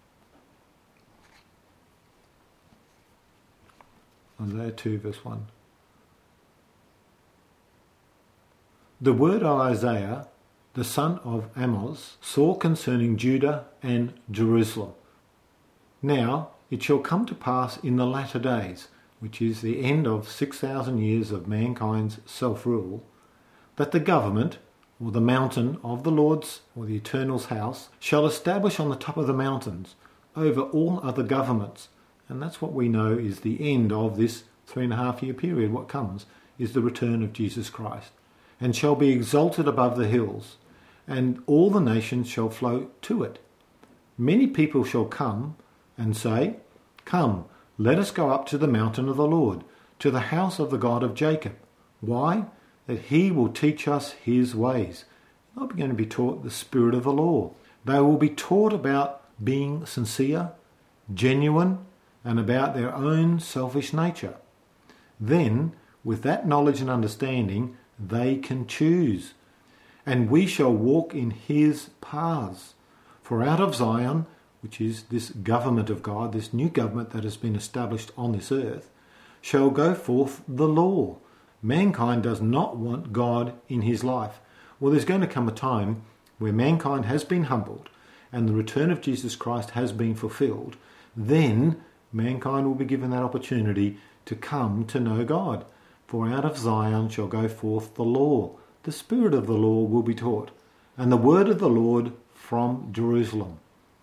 Isaiah 2 verse 1. The word of Isaiah, the son of Amoz, saw concerning Judah and Jerusalem. Now it shall come to pass in the latter days, which is the end of 6,000 years of mankind's self-rule, that the government or the mountain of the Lord's, or the Eternal's house, shall establish on the top of the mountains over all other governments. And that's what we know is the end of this 3.5 year period. What comes is the return of Jesus Christ, and shall be exalted above the hills, and all the nations shall flow to it. Many people shall come and say, Come, let us go up to the mountain of the Lord, to the house of the God of Jacob. Why? That he will teach us his ways. They're not going to be taught the spirit of the law. They will be taught about being sincere, genuine, and about their own selfish nature. Then, with that knowledge and understanding, they can choose. And we shall walk in his paths. For out of Zion, which is this government of God, this new government that has been established on this earth, shall go forth the law. Mankind does not want God in his life. Well, there's going to come a time where mankind has been humbled and the return of Jesus Christ has been fulfilled. Then mankind will be given that opportunity to come to know God. For out of Zion shall go forth the law. The spirit of the law will be taught, and the word of the Lord from Jerusalem.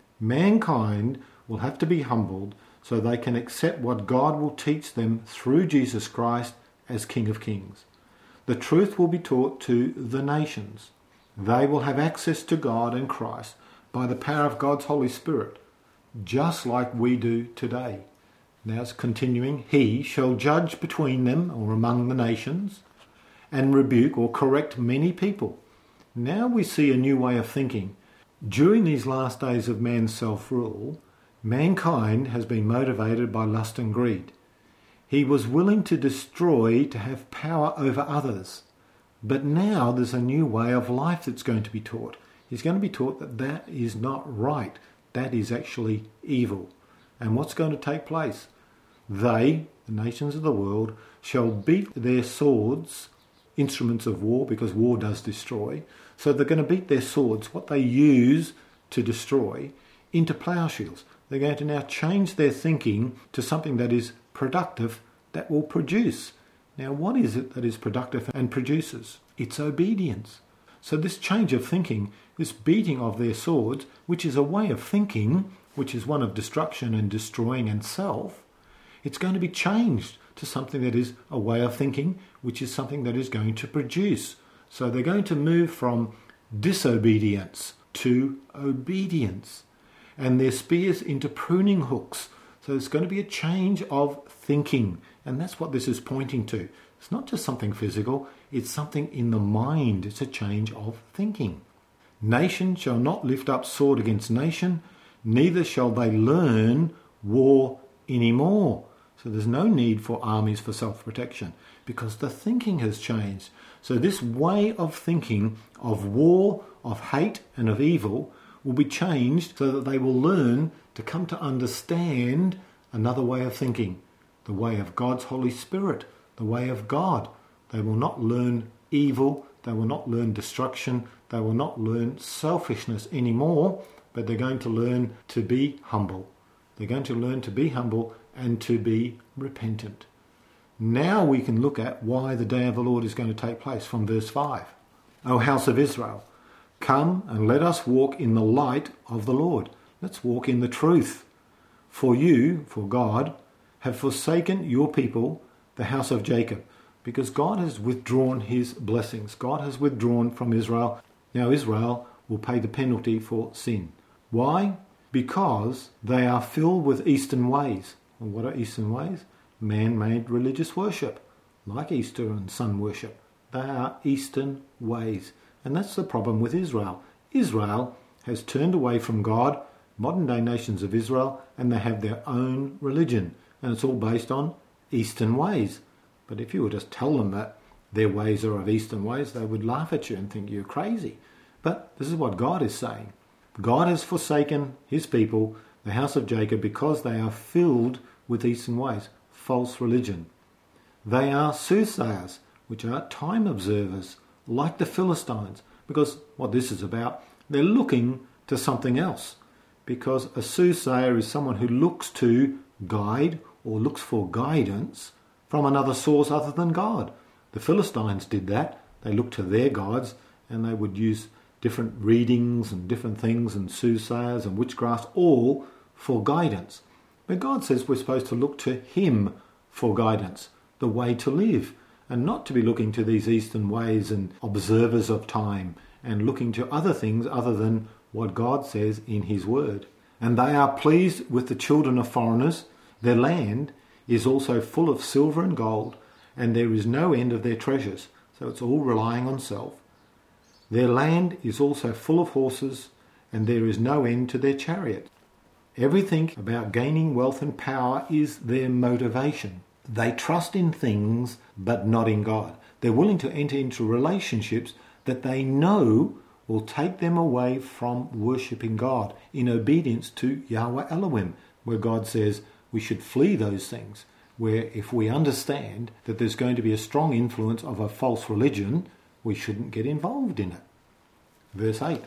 Mankind will have to be humbled so they can accept what God will teach them through Jesus Christ as King of Kings. The truth will be taught to the nations. They will have access to God and Christ by the power of God's Holy Spirit, just like we do today. Now it's continuing. He shall judge between them, or among the nations, and rebuke or correct many people. Now we see a new way of thinking. During these last days of man's self-rule, mankind has been motivated by lust and greed. He was willing to destroy to have power over others. But now there's a new way of life that's going to be taught. He's going to be taught that that is not right. That is actually evil. And what's going to take place? They, the nations of the world, shall beat their swords, instruments of war, because war does destroy. So they're going to beat their swords, what they use to destroy, into plowshares. They're going to now change their thinking to something that is productive, that will produce. Now, what is it that is productive and produces? It's obedience. So this change of thinking, this beating of their swords, which is a way of thinking, which is one of destruction and destroying and self, it's going to be changed to something that is a way of thinking, which is something that is going to produce. So they're going to move from disobedience to obedience, and their spears into pruning hooks. So there's going to be a change of thinking, and that's what this is pointing to. It's not just something physical, it's something in the mind. It's a change of thinking. Nation shall not lift up sword against nation, neither shall they learn war anymore. So there's no need for armies for self-protection, because the thinking has changed. So this way of thinking of war, of hate and of evil will be changed so that they will learn to come to understand another way of thinking, the way of God's Holy Spirit, the way of God. They will not learn evil, they will not learn destruction, they will not learn selfishness anymore, but they're going to learn to be humble. They're going to learn to be humble and to be repentant. Now we can look at why the day of the Lord is going to take place from verse 5. O house of Israel, come and let us walk in the light of the Lord. Let's walk in the truth. For you, for God, have forsaken your people, the house of Jacob, because God has withdrawn his blessings. God has withdrawn from Israel. Now Israel will pay the penalty for sin. Why? Because they are filled with Eastern ways. And what are Eastern ways? Man-made religious worship, like Easter and sun worship. They are Eastern ways. And that's the problem with Israel. Israel has turned away from God, modern-day nations of Israel, and they have their own religion. And it's all based on Eastern ways. But if you were just tell them that their ways are of Eastern ways, they would laugh at you and think you're crazy. But this is what God is saying. God has forsaken his people, the house of Jacob, because they are filled with Eastern ways, false religion. They are soothsayers, which are time observers, like the Philistines, because what this is about, they're looking to something else. Because a soothsayer is someone who looks to guide or looks for guidance from another source other than God. The Philistines did that. They looked to their gods, and they would use different readings and different things and soothsayers and witchcraft, all for guidance. But God says we're supposed to look to him for guidance, the way to live, and not to be looking to these Eastern ways and observers of time and looking to other things other than what God says in his word. And they are pleased with the children of foreigners. Their land is also full of silver and gold, and there is no end of their treasures. So it's all relying on self. Their land is also full of horses, and there is no end to their chariot. Everything about gaining wealth and power is their motivation. They trust in things, but not in God. They're willing to enter into relationships that they know will take them away from worshipping God in obedience to Yahweh Elohim, where God says we should flee those things, where if we understand that there's going to be a strong influence of a false religion, we shouldn't get involved in it. Verse 8.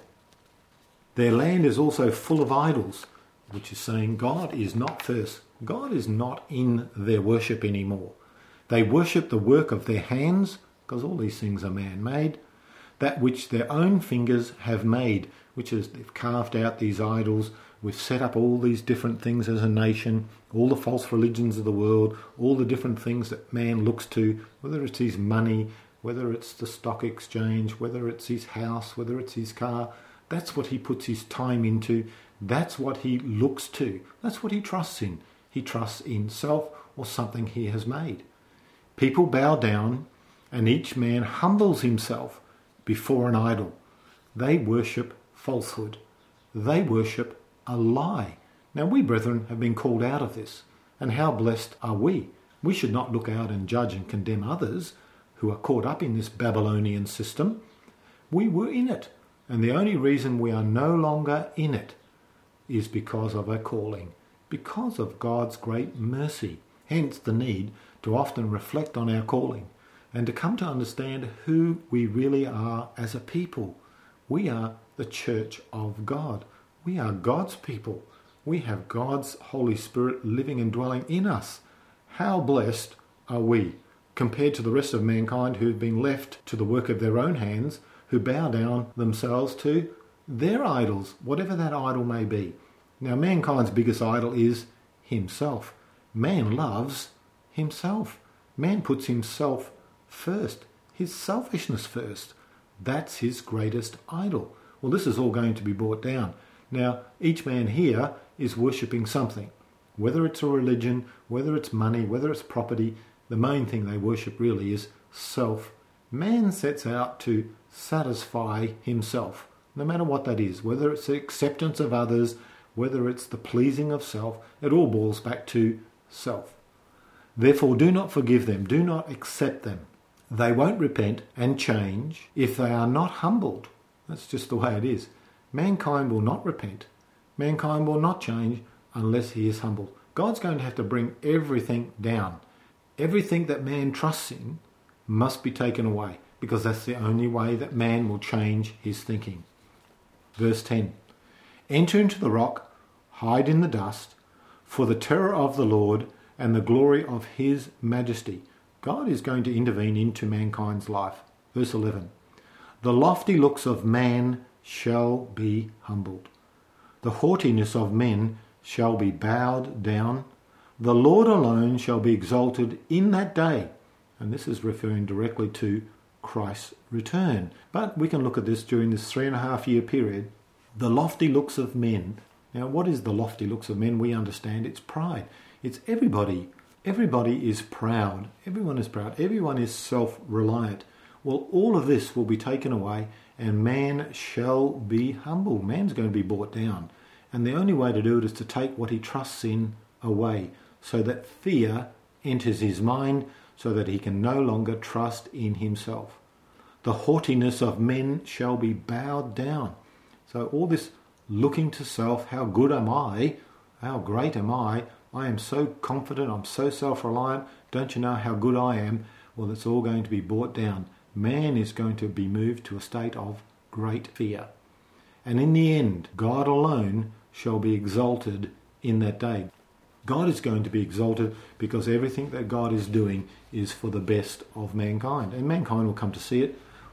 Their land is also full of idols, which is saying God is not first. God is not in their worship anymore. They worship the work of their hands, because all these things are man-made, that which their own fingers have made, which is they've carved out these idols. We've set up all these different things as a nation, all the false religions of the world, all the different things that man looks to, whether it's his money, whether it's the stock exchange, whether it's his house, whether it's his car. That's what he puts his time into. That's what he looks to. That's what he trusts in. He trusts in self or something he has made. People bow down, and each man humbles himself before an idol. They worship falsehood. They worship a lie. Now we, brethren, have been called out of this. And how blessed are we? We should not look out and judge and condemn others who are caught up in this Babylonian system. We were in it. And the only reason we are no longer in it is because of our calling, because of God's great mercy. Hence the need to often reflect on our calling and to come to understand who we really are as a people. We are the church of God. We are God's people. We have God's Holy Spirit living and dwelling in us. How blessed are we compared to the rest of mankind who've been left to the work of their own hands, who bow down themselves to their idols, whatever that idol may be. Now, mankind's biggest idol is himself. Man loves himself. Man puts himself first, his selfishness first. That's his greatest idol. Well, this is all going to be brought down. Now, each man here is worshipping something. Whether it's a religion, whether it's money, whether it's property, the main thing they worship really is self. Man sets out to satisfy himself, no matter what that is, whether it's the acceptance of others, whether it's the pleasing of self, it all boils back to self. Therefore, do not forgive them, do not accept them. They won't repent and change if they are not humbled. That's just the way it is. Mankind will not repent. Mankind will not change unless he is humbled. God's going to have to bring everything down. Everything that man trusts in must be taken away, because that's the only way that man will change his thinking. Verse 10. Enter into the rock, hide in the dust, for the terror of the Lord and the glory of his majesty. God is going to intervene into mankind's life. Verse 11. The lofty looks of man shall be humbled. The haughtiness of men shall be bowed down. The Lord alone shall be exalted in that day. And this is referring directly to Christ's return. But we can look at this during this 3.5 year period. The lofty looks of men. Now, what is the lofty looks of men? We understand it's pride. It's everybody. Everybody is proud. Everyone is proud. Everyone is self-reliant. Well, all of this will be taken away, and man shall be humble. Man's going to be brought down. And the only way to do it is to take what he trusts in away, so that fear enters his mind, so that he can no longer trust in himself. The haughtiness of men shall be bowed down. So all this looking to self, how good am I? How great am I? I am so confident, I'm so self-reliant. Don't you know how good I am? Well, it's all going to be brought down. Man is going to be moved to a state of great fear. And in the end, God alone shall be exalted in that day. God is going to be exalted because everything that God is doing is for the best of mankind. And mankind will come to see it,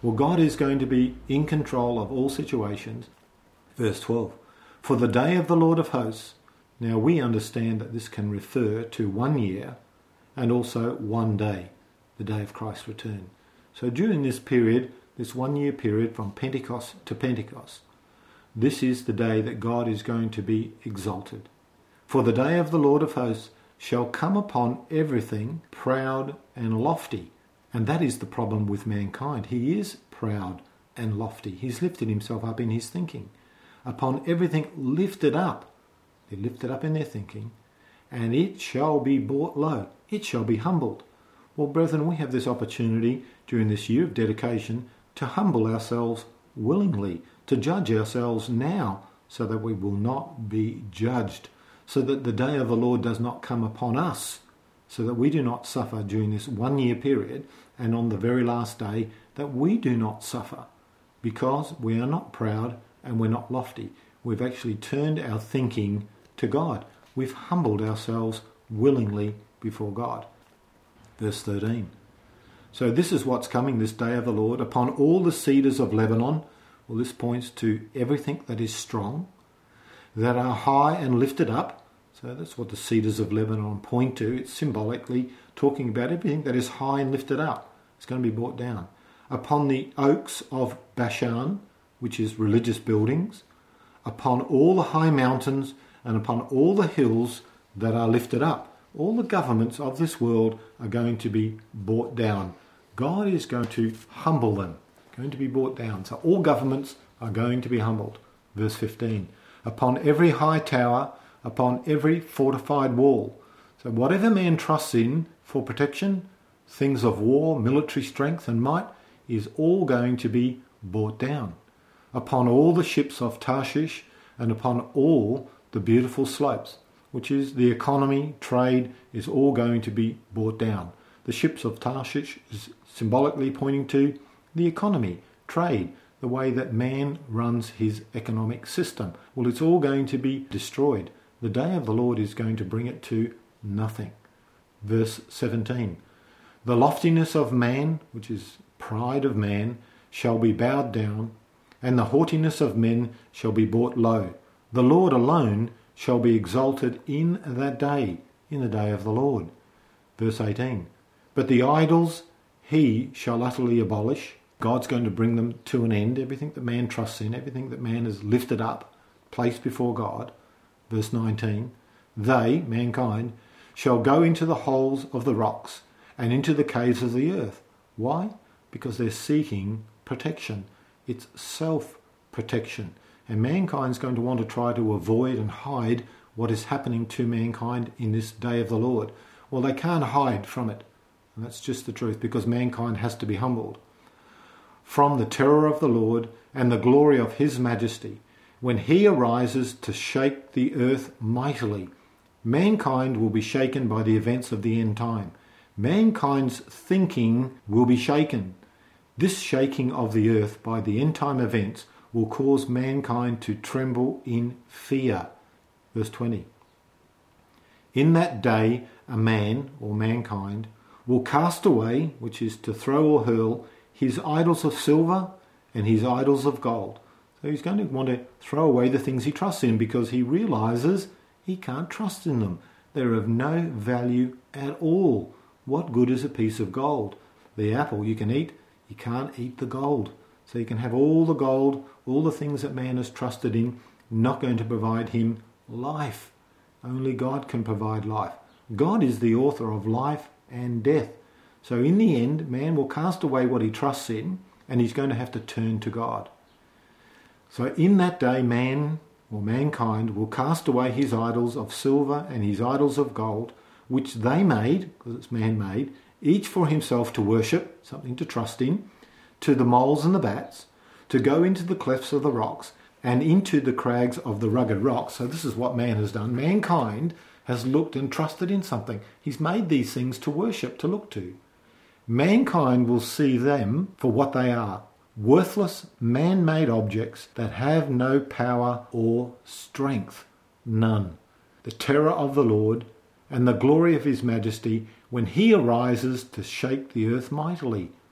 Well, God is going to be in control of all situations. Verse 12, for the day of the Lord of hosts. Now we understand that this can refer to 1 year and also 1 day, the day of Christ's return. So during this period, this 1 year period from Pentecost to Pentecost, this is the day that God is going to be exalted. For the day of the Lord of hosts shall come upon everything proud and lofty. And that is the problem with mankind. He is proud and lofty. He's lifted himself up in his thinking. Upon everything lifted up. They're lifted up in their thinking. And it shall be brought low. It shall be humbled. Well, brethren, we have this opportunity during this year of dedication to humble ourselves willingly, to judge ourselves now so that we will not be judged, so that the day of the Lord does not come upon us, so that we do not suffer during this 1 year period, and on the very last day that we do not suffer, because we are not proud and we're not lofty. We've actually turned our thinking to God. We've humbled ourselves willingly before God. Verse 13. So this is what's coming this day of the Lord upon all the cedars of Lebanon. Well, this points to everything that is strong, that are high and lifted up. So that's what the cedars of Lebanon point to. It's symbolically talking about everything that is high and lifted up. It's going to be brought down. Upon the oaks of Bashan, which is religious buildings, upon all the high mountains and upon all the hills that are lifted up. All the governments of this world are going to be brought down. God is going to humble them, going to be brought down. So all governments are going to be humbled. Verse 15. Upon every high tower, upon every fortified wall. So whatever man trusts in for protection, things of war, military strength and might, is all going to be brought down. Upon all the ships of Tarshish and upon all the beautiful slopes, which is the economy, trade, is all going to be brought down. The ships of Tarshish is symbolically pointing to the economy, trade, the way that man runs his economic system. Well, it's all going to be destroyed. The day of the Lord is going to bring it to nothing. Verse 17. The loftiness of man, which is pride of man, shall be bowed down, and the haughtiness of men shall be brought low. The Lord alone shall be exalted in that day, in the day of the Lord. Verse 18. But the idols he shall utterly abolish. God's going to bring them to an end. Everything that man trusts in, everything that man has lifted up, placed before God. Verse 19. They, mankind, shall go into the holes of the rocks and into the caves of the earth. Why? Because they're seeking protection. It's self-protection. And mankind's going to want to try to avoid and hide what is happening to mankind in this day of the Lord. Well, they can't hide from it. And that's just the truth, because mankind has to be humbled. From the terror of the Lord and the glory of his majesty, when he arises to shake the earth mightily, mankind will be shaken by the events of the end time. Mankind's thinking will be shaken. This shaking of the earth by the end time events will cause mankind to tremble in fear. Verse 20. In that day a man, or mankind, will cast away, which is to throw or hurl, his idols of silver and his idols of gold. So he's going to want to throw away the things he trusts in, because he realizes he can't trust in them. They're of no value at all. What good is a piece of gold? The apple you can eat, you can't eat the gold. So you can have all the gold, all the things that man has trusted in, not going to provide him life. Only God can provide life. God is the author of life and death. So in the end, man will cast away what he trusts in, and he's going to have to turn to God. So in that day, man, or mankind, will cast away his idols of silver and his idols of gold, which they made, because it's man-made, each for himself to worship, something to trust in, to the moles and the bats, to go into the clefts of the rocks, and into the crags of the rugged rocks. So this is what man has done. Mankind has looked and trusted in something. He's made these things to worship, to look to. Mankind will see them for what they are. Worthless, man-made objects that have no power or strength. None. The terror of the Lord and the glory of his majesty when he arises to shake the earth mightily.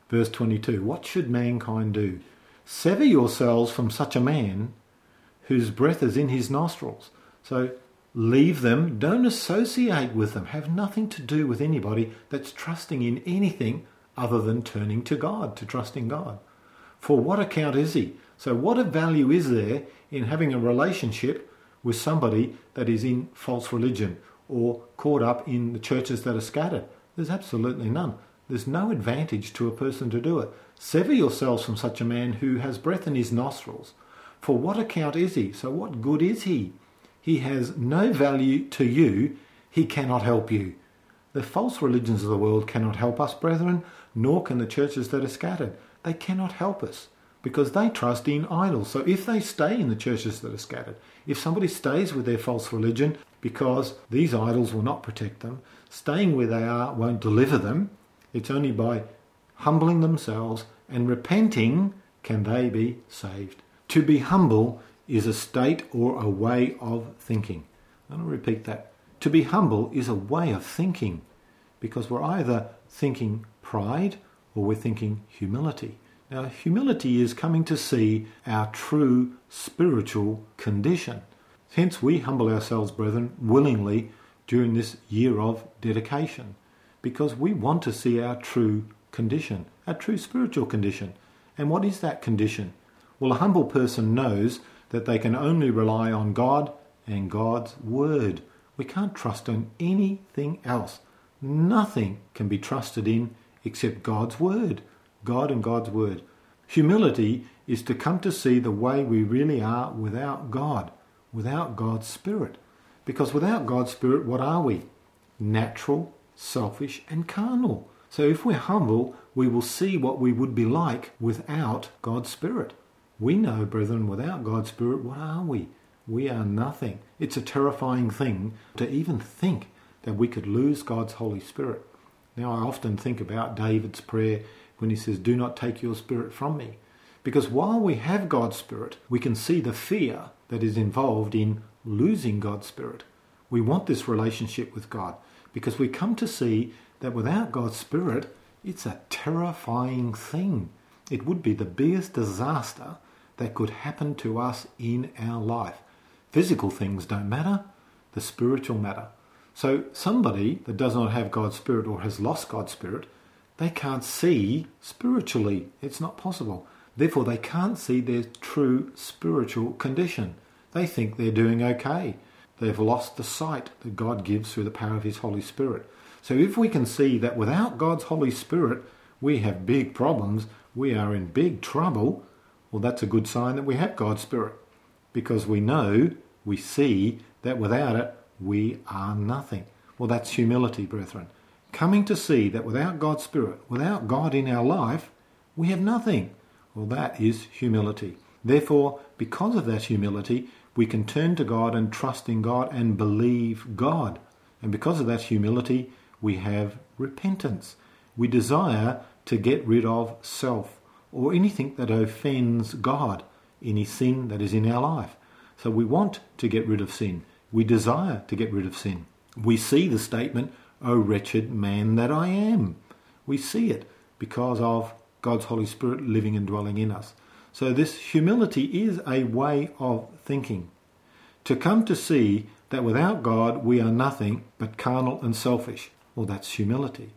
Verse 22, what should mankind do? Sever yourselves from such a man whose breath is in his nostrils. So leave them, don't associate with them, have nothing to do with anybody that's trusting in anything other than turning to God, to trust in God. For what account is he? So what value is there in having a relationship with somebody that is in false religion or caught up in the churches that are scattered? There's absolutely none. There's no advantage to a person to do it. Sever yourselves from such a man who has breath in his nostrils. For what account is he? So what good is he? He has no value to you. He cannot help you. The false religions of the world cannot help us, brethren, nor can the churches that are scattered. They cannot help us because they trust in idols. So if they stay in the churches that are scattered, if somebody stays with their false religion because these idols will not protect them, staying where they are won't deliver them, it's only by humbling themselves and repenting can they be saved. To be humble is a state or a way of thinking. I'm going to repeat that. To be humble is a way of thinking because we're either thinking pride or we're thinking humility. Now, humility is coming to see our true spiritual condition. Hence, we humble ourselves, brethren, willingly during this year of dedication because we want to see our true condition, our true spiritual condition. And what is that condition? Well, a humble person knows that they can only rely on God and God's word. We can't trust on anything else. Nothing can be trusted in except God's word. God and God's word. Humility is to come to see the way we really are without God, without God's Spirit. Because without God's Spirit, what are we? Natural, selfish, and carnal. So if we're humble, we will see what we would be like without God's Spirit. We know, brethren, without God's Spirit, what are we? We are nothing. It's a terrifying thing to even think that we could lose God's Holy Spirit. Now, I often think about David's prayer when he says, do not take your spirit from me. Because while we have God's Spirit, we can see the fear that is involved in losing God's Spirit. We want this relationship with God because we come to see that without God's Spirit, it's a terrifying thing. It would be the biggest disaster that could happen to us in our life. Physical things don't matter, the spiritual matter. So somebody that does not have God's Spirit or has lost God's Spirit, they can't see spiritually. It's not possible. Therefore, they can't see their true spiritual condition. They think they're doing okay. They've lost the sight that God gives through the power of his Holy Spirit. So if we can see that without God's Holy Spirit, we have big problems, we are in big trouble, well, that's a good sign that we have God's Spirit. Because we know, we see that without it, we are nothing. Well, that's humility, brethren. Coming to see that without God's Spirit, without God in our life, we have nothing. Well, that is humility. Therefore, because of that humility, we can turn to God and trust in God and believe God. And because of that humility, we have repentance. We desire to get rid of self or anything that offends God, any sin that is in our life. So we want to get rid of sin. We desire to get rid of sin. We see the statement, "O wretched man that I am." We see it because of God's Holy Spirit living and dwelling in us. So this humility is a way of thinking. To come to see that without God we are nothing but carnal and selfish. Well, that's humility.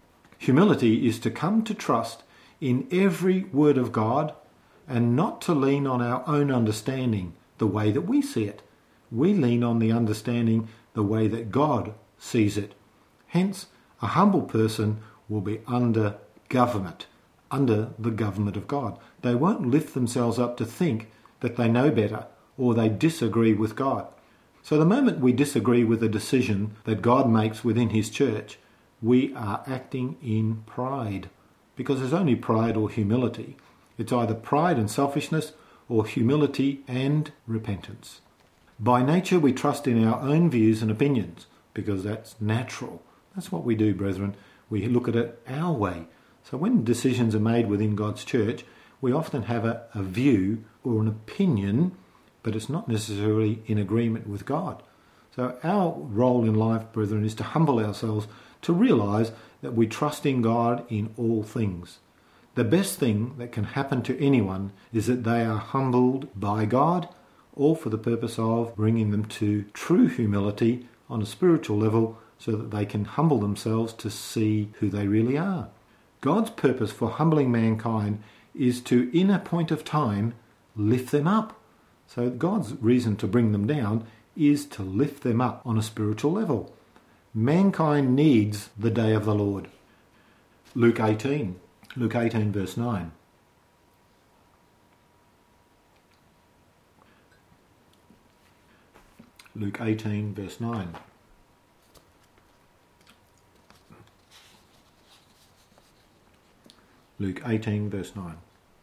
Humility is to come to trust in every word of God and not to lean on our own understanding the way that we see it. We lean on the understanding the way that God sees it. Hence, a humble person will be under government, under the government of God. They won't lift themselves up to think that they know better or they disagree with God. So the moment we disagree with a decision that God makes within his church, we are acting in pride. Because there's only pride or humility. It's either pride and selfishness or humility and repentance. By nature, we trust in our own views and opinions because that's natural. That's what we do, brethren. We look at it our way. So when decisions are made within God's church, we often have a view or an opinion, but it's not necessarily in agreement with God. So our role in life, brethren, is to humble ourselves, to realise that we trust in God in all things. The best thing that can happen to anyone is that they are humbled by God, all for the purpose of bringing them to true humility on a spiritual level so that they can humble themselves to see who they really are. God's purpose for humbling mankind is to, in a point of time, lift them up. So God's reason to bring them down is to lift them up on a spiritual level. Mankind needs the day of the Lord. Luke 18 verse 9. Luke 18 verse 9. Luke 18 verse 9.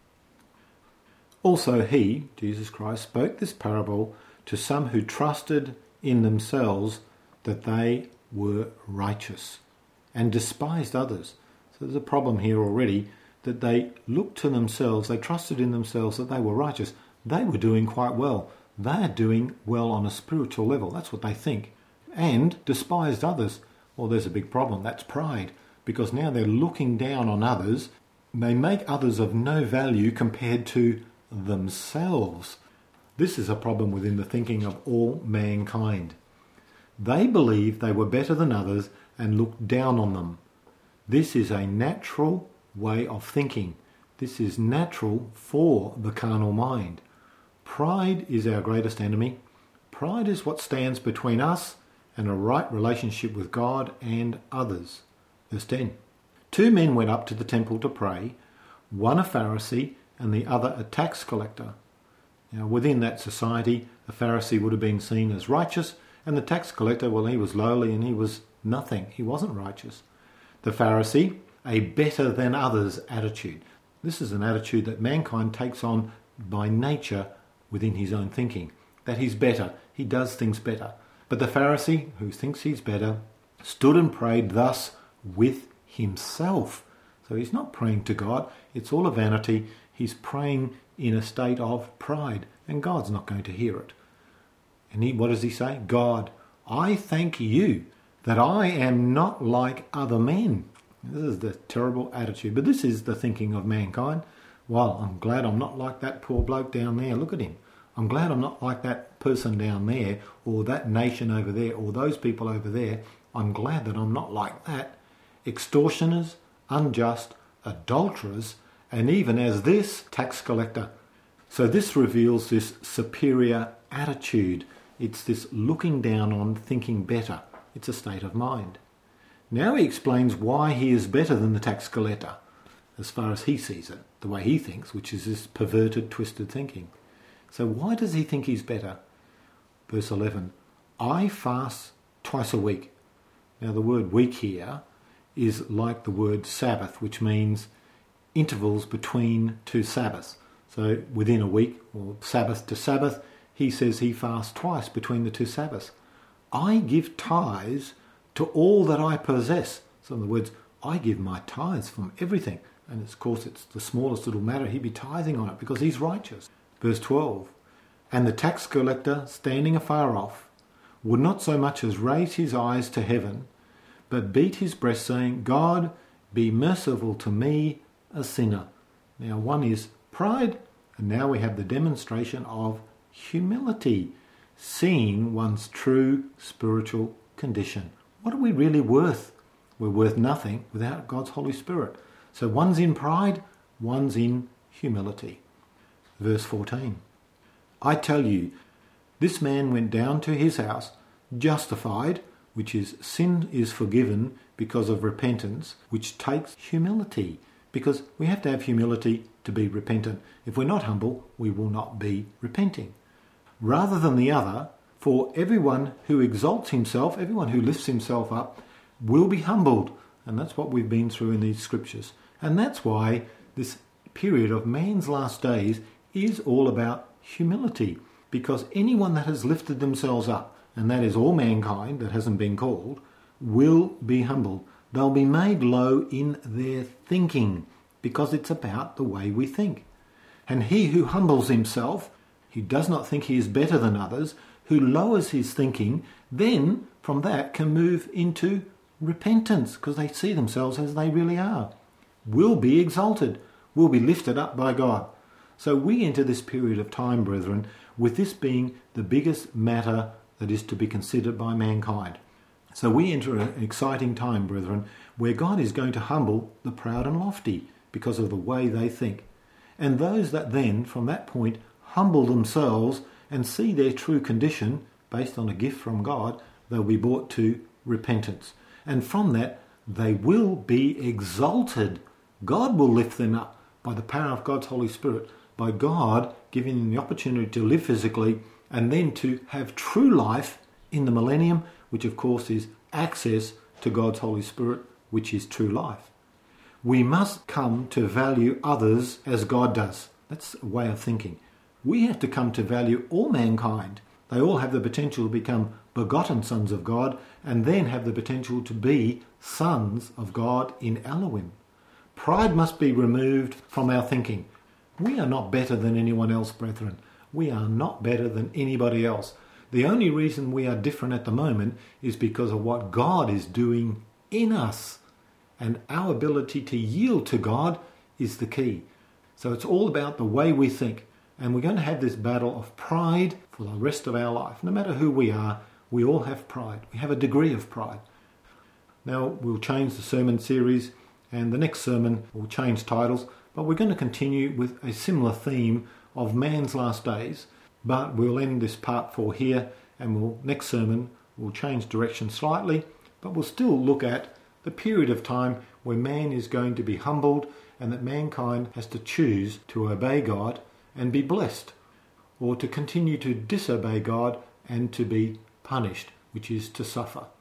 Also he, Jesus Christ, spoke this parable to some who trusted in themselves that they were righteous and despised others. So there's a problem here already, that they looked to themselves, they trusted in themselves that they were righteous. They were doing quite well. They're doing well on a spiritual level. That's what they think. And despised others. Well, there's a big problem. That's pride. Because now they're looking down on others. They make others of no value compared to themselves. This is a problem within the thinking of all mankind. They believed they were better than others and looked down on them. This is a natural way of thinking. This is natural for the carnal mind. Pride is our greatest enemy. Pride is what stands between us and a right relationship with God and others. Verse 10. 2 men went up to the temple to pray, one a Pharisee and the other a tax collector. Now, within that society, a Pharisee would have been seen as righteous, and the tax collector, well, he was lowly and he was nothing. He wasn't righteous. The Pharisee, a better than others attitude. This is an attitude that mankind takes on by nature within his own thinking, that he's better, he does things better. But the Pharisee, who thinks he's better, stood and prayed thus with himself. So he's not praying to God, it's all a vanity. He's praying in a state of pride, and God's not going to hear it. And what does he say? God, I thank you that I am not like other men. This is the terrible attitude, but this is the thinking of mankind. Well, I'm glad I'm not like that poor bloke down there. Look at him. I'm glad I'm not like that person down there, or that nation over there, or those people over there. I'm glad that I'm not like that. Extortioners, unjust, adulterers, and even as this tax collector. So this reveals this superior attitude. It's this looking down on, thinking better. It's a state of mind. Now he explains why he is better than the tax collector, as far as he sees it, the way he thinks, which is this perverted, twisted thinking. So why does he think he's better? Verse 11, I fast twice a week. Now the word week here is like the word Sabbath, which means intervals between 2 Sabbaths. So within a week, or Sabbath to Sabbath, he says he fasts twice between the 2 Sabbaths. I give tithes to all that I possess. So in other words, I give my tithes from everything. And of course it's the smallest little matter. He'd be tithing on it because he's righteous. Verse 12, and the tax collector, standing afar off, would not so much as raise his eyes to heaven, but beat his breast, saying, God, be merciful to me, a sinner. Now one is pride, and now we have the demonstration of humility, seeing one's true spiritual condition. What are we really worth? We're worth nothing without God's Holy Spirit. So one's in pride, one's in humility. Verse 14, I tell you, this man went down to his house justified, which is sin is forgiven because of repentance, which takes humility. Because we have to have humility to be repentant. If we're not humble, we will not be repenting. Rather than the other, for everyone who exalts himself, everyone who lifts himself up, will be humbled. And that's what we've been through in these scriptures. And that's why this period of man's last days is all about humility. Because anyone that has lifted themselves up, and that is all mankind that hasn't been called, will be humbled. They'll be made low in their thinking, because it's about the way we think. And he who humbles himself, he does not think he is better than others, who lowers his thinking, then from that can move into repentance, because they see themselves as they really are, will be exalted. will be lifted up by God. So we enter this period of time, brethren, with this being the biggest matter that is to be considered by mankind. So we enter an exciting time, brethren, where God is going to humble the proud and lofty because of the way they think. And those that then, from that point, humble themselves and see their true condition based on a gift from God, they'll be brought to repentance. And from that, they will be exalted. God will lift them up by the power of God's Holy Spirit, by God giving them the opportunity to live physically and then to have true life in the millennium, which of course is access to God's Holy Spirit, which is true life. We must come to value others as God does. That's a way of thinking. We have to come to value all mankind. They all have the potential to become begotten sons of God and then have the potential to be sons of God in Elohim. Pride must be removed from our thinking. We are not better than anyone else, brethren. We are not better than anybody else. The only reason we are different at the moment is because of what God is doing in us. And our ability to yield to God is the key. So it's all about the way we think. And we're going to have this battle of pride for the rest of our life. No matter who we are, we all have pride. We have a degree of pride. Now we'll change the sermon series and the next sermon will change titles. But we're going to continue with a similar theme of man's last days. But we'll end this part 4 here and next sermon we'll change direction slightly. But we'll still look at the period of time where man is going to be humbled and that mankind has to choose to obey God and be blessed, or to continue to disobey God and to be punished, which is to suffer.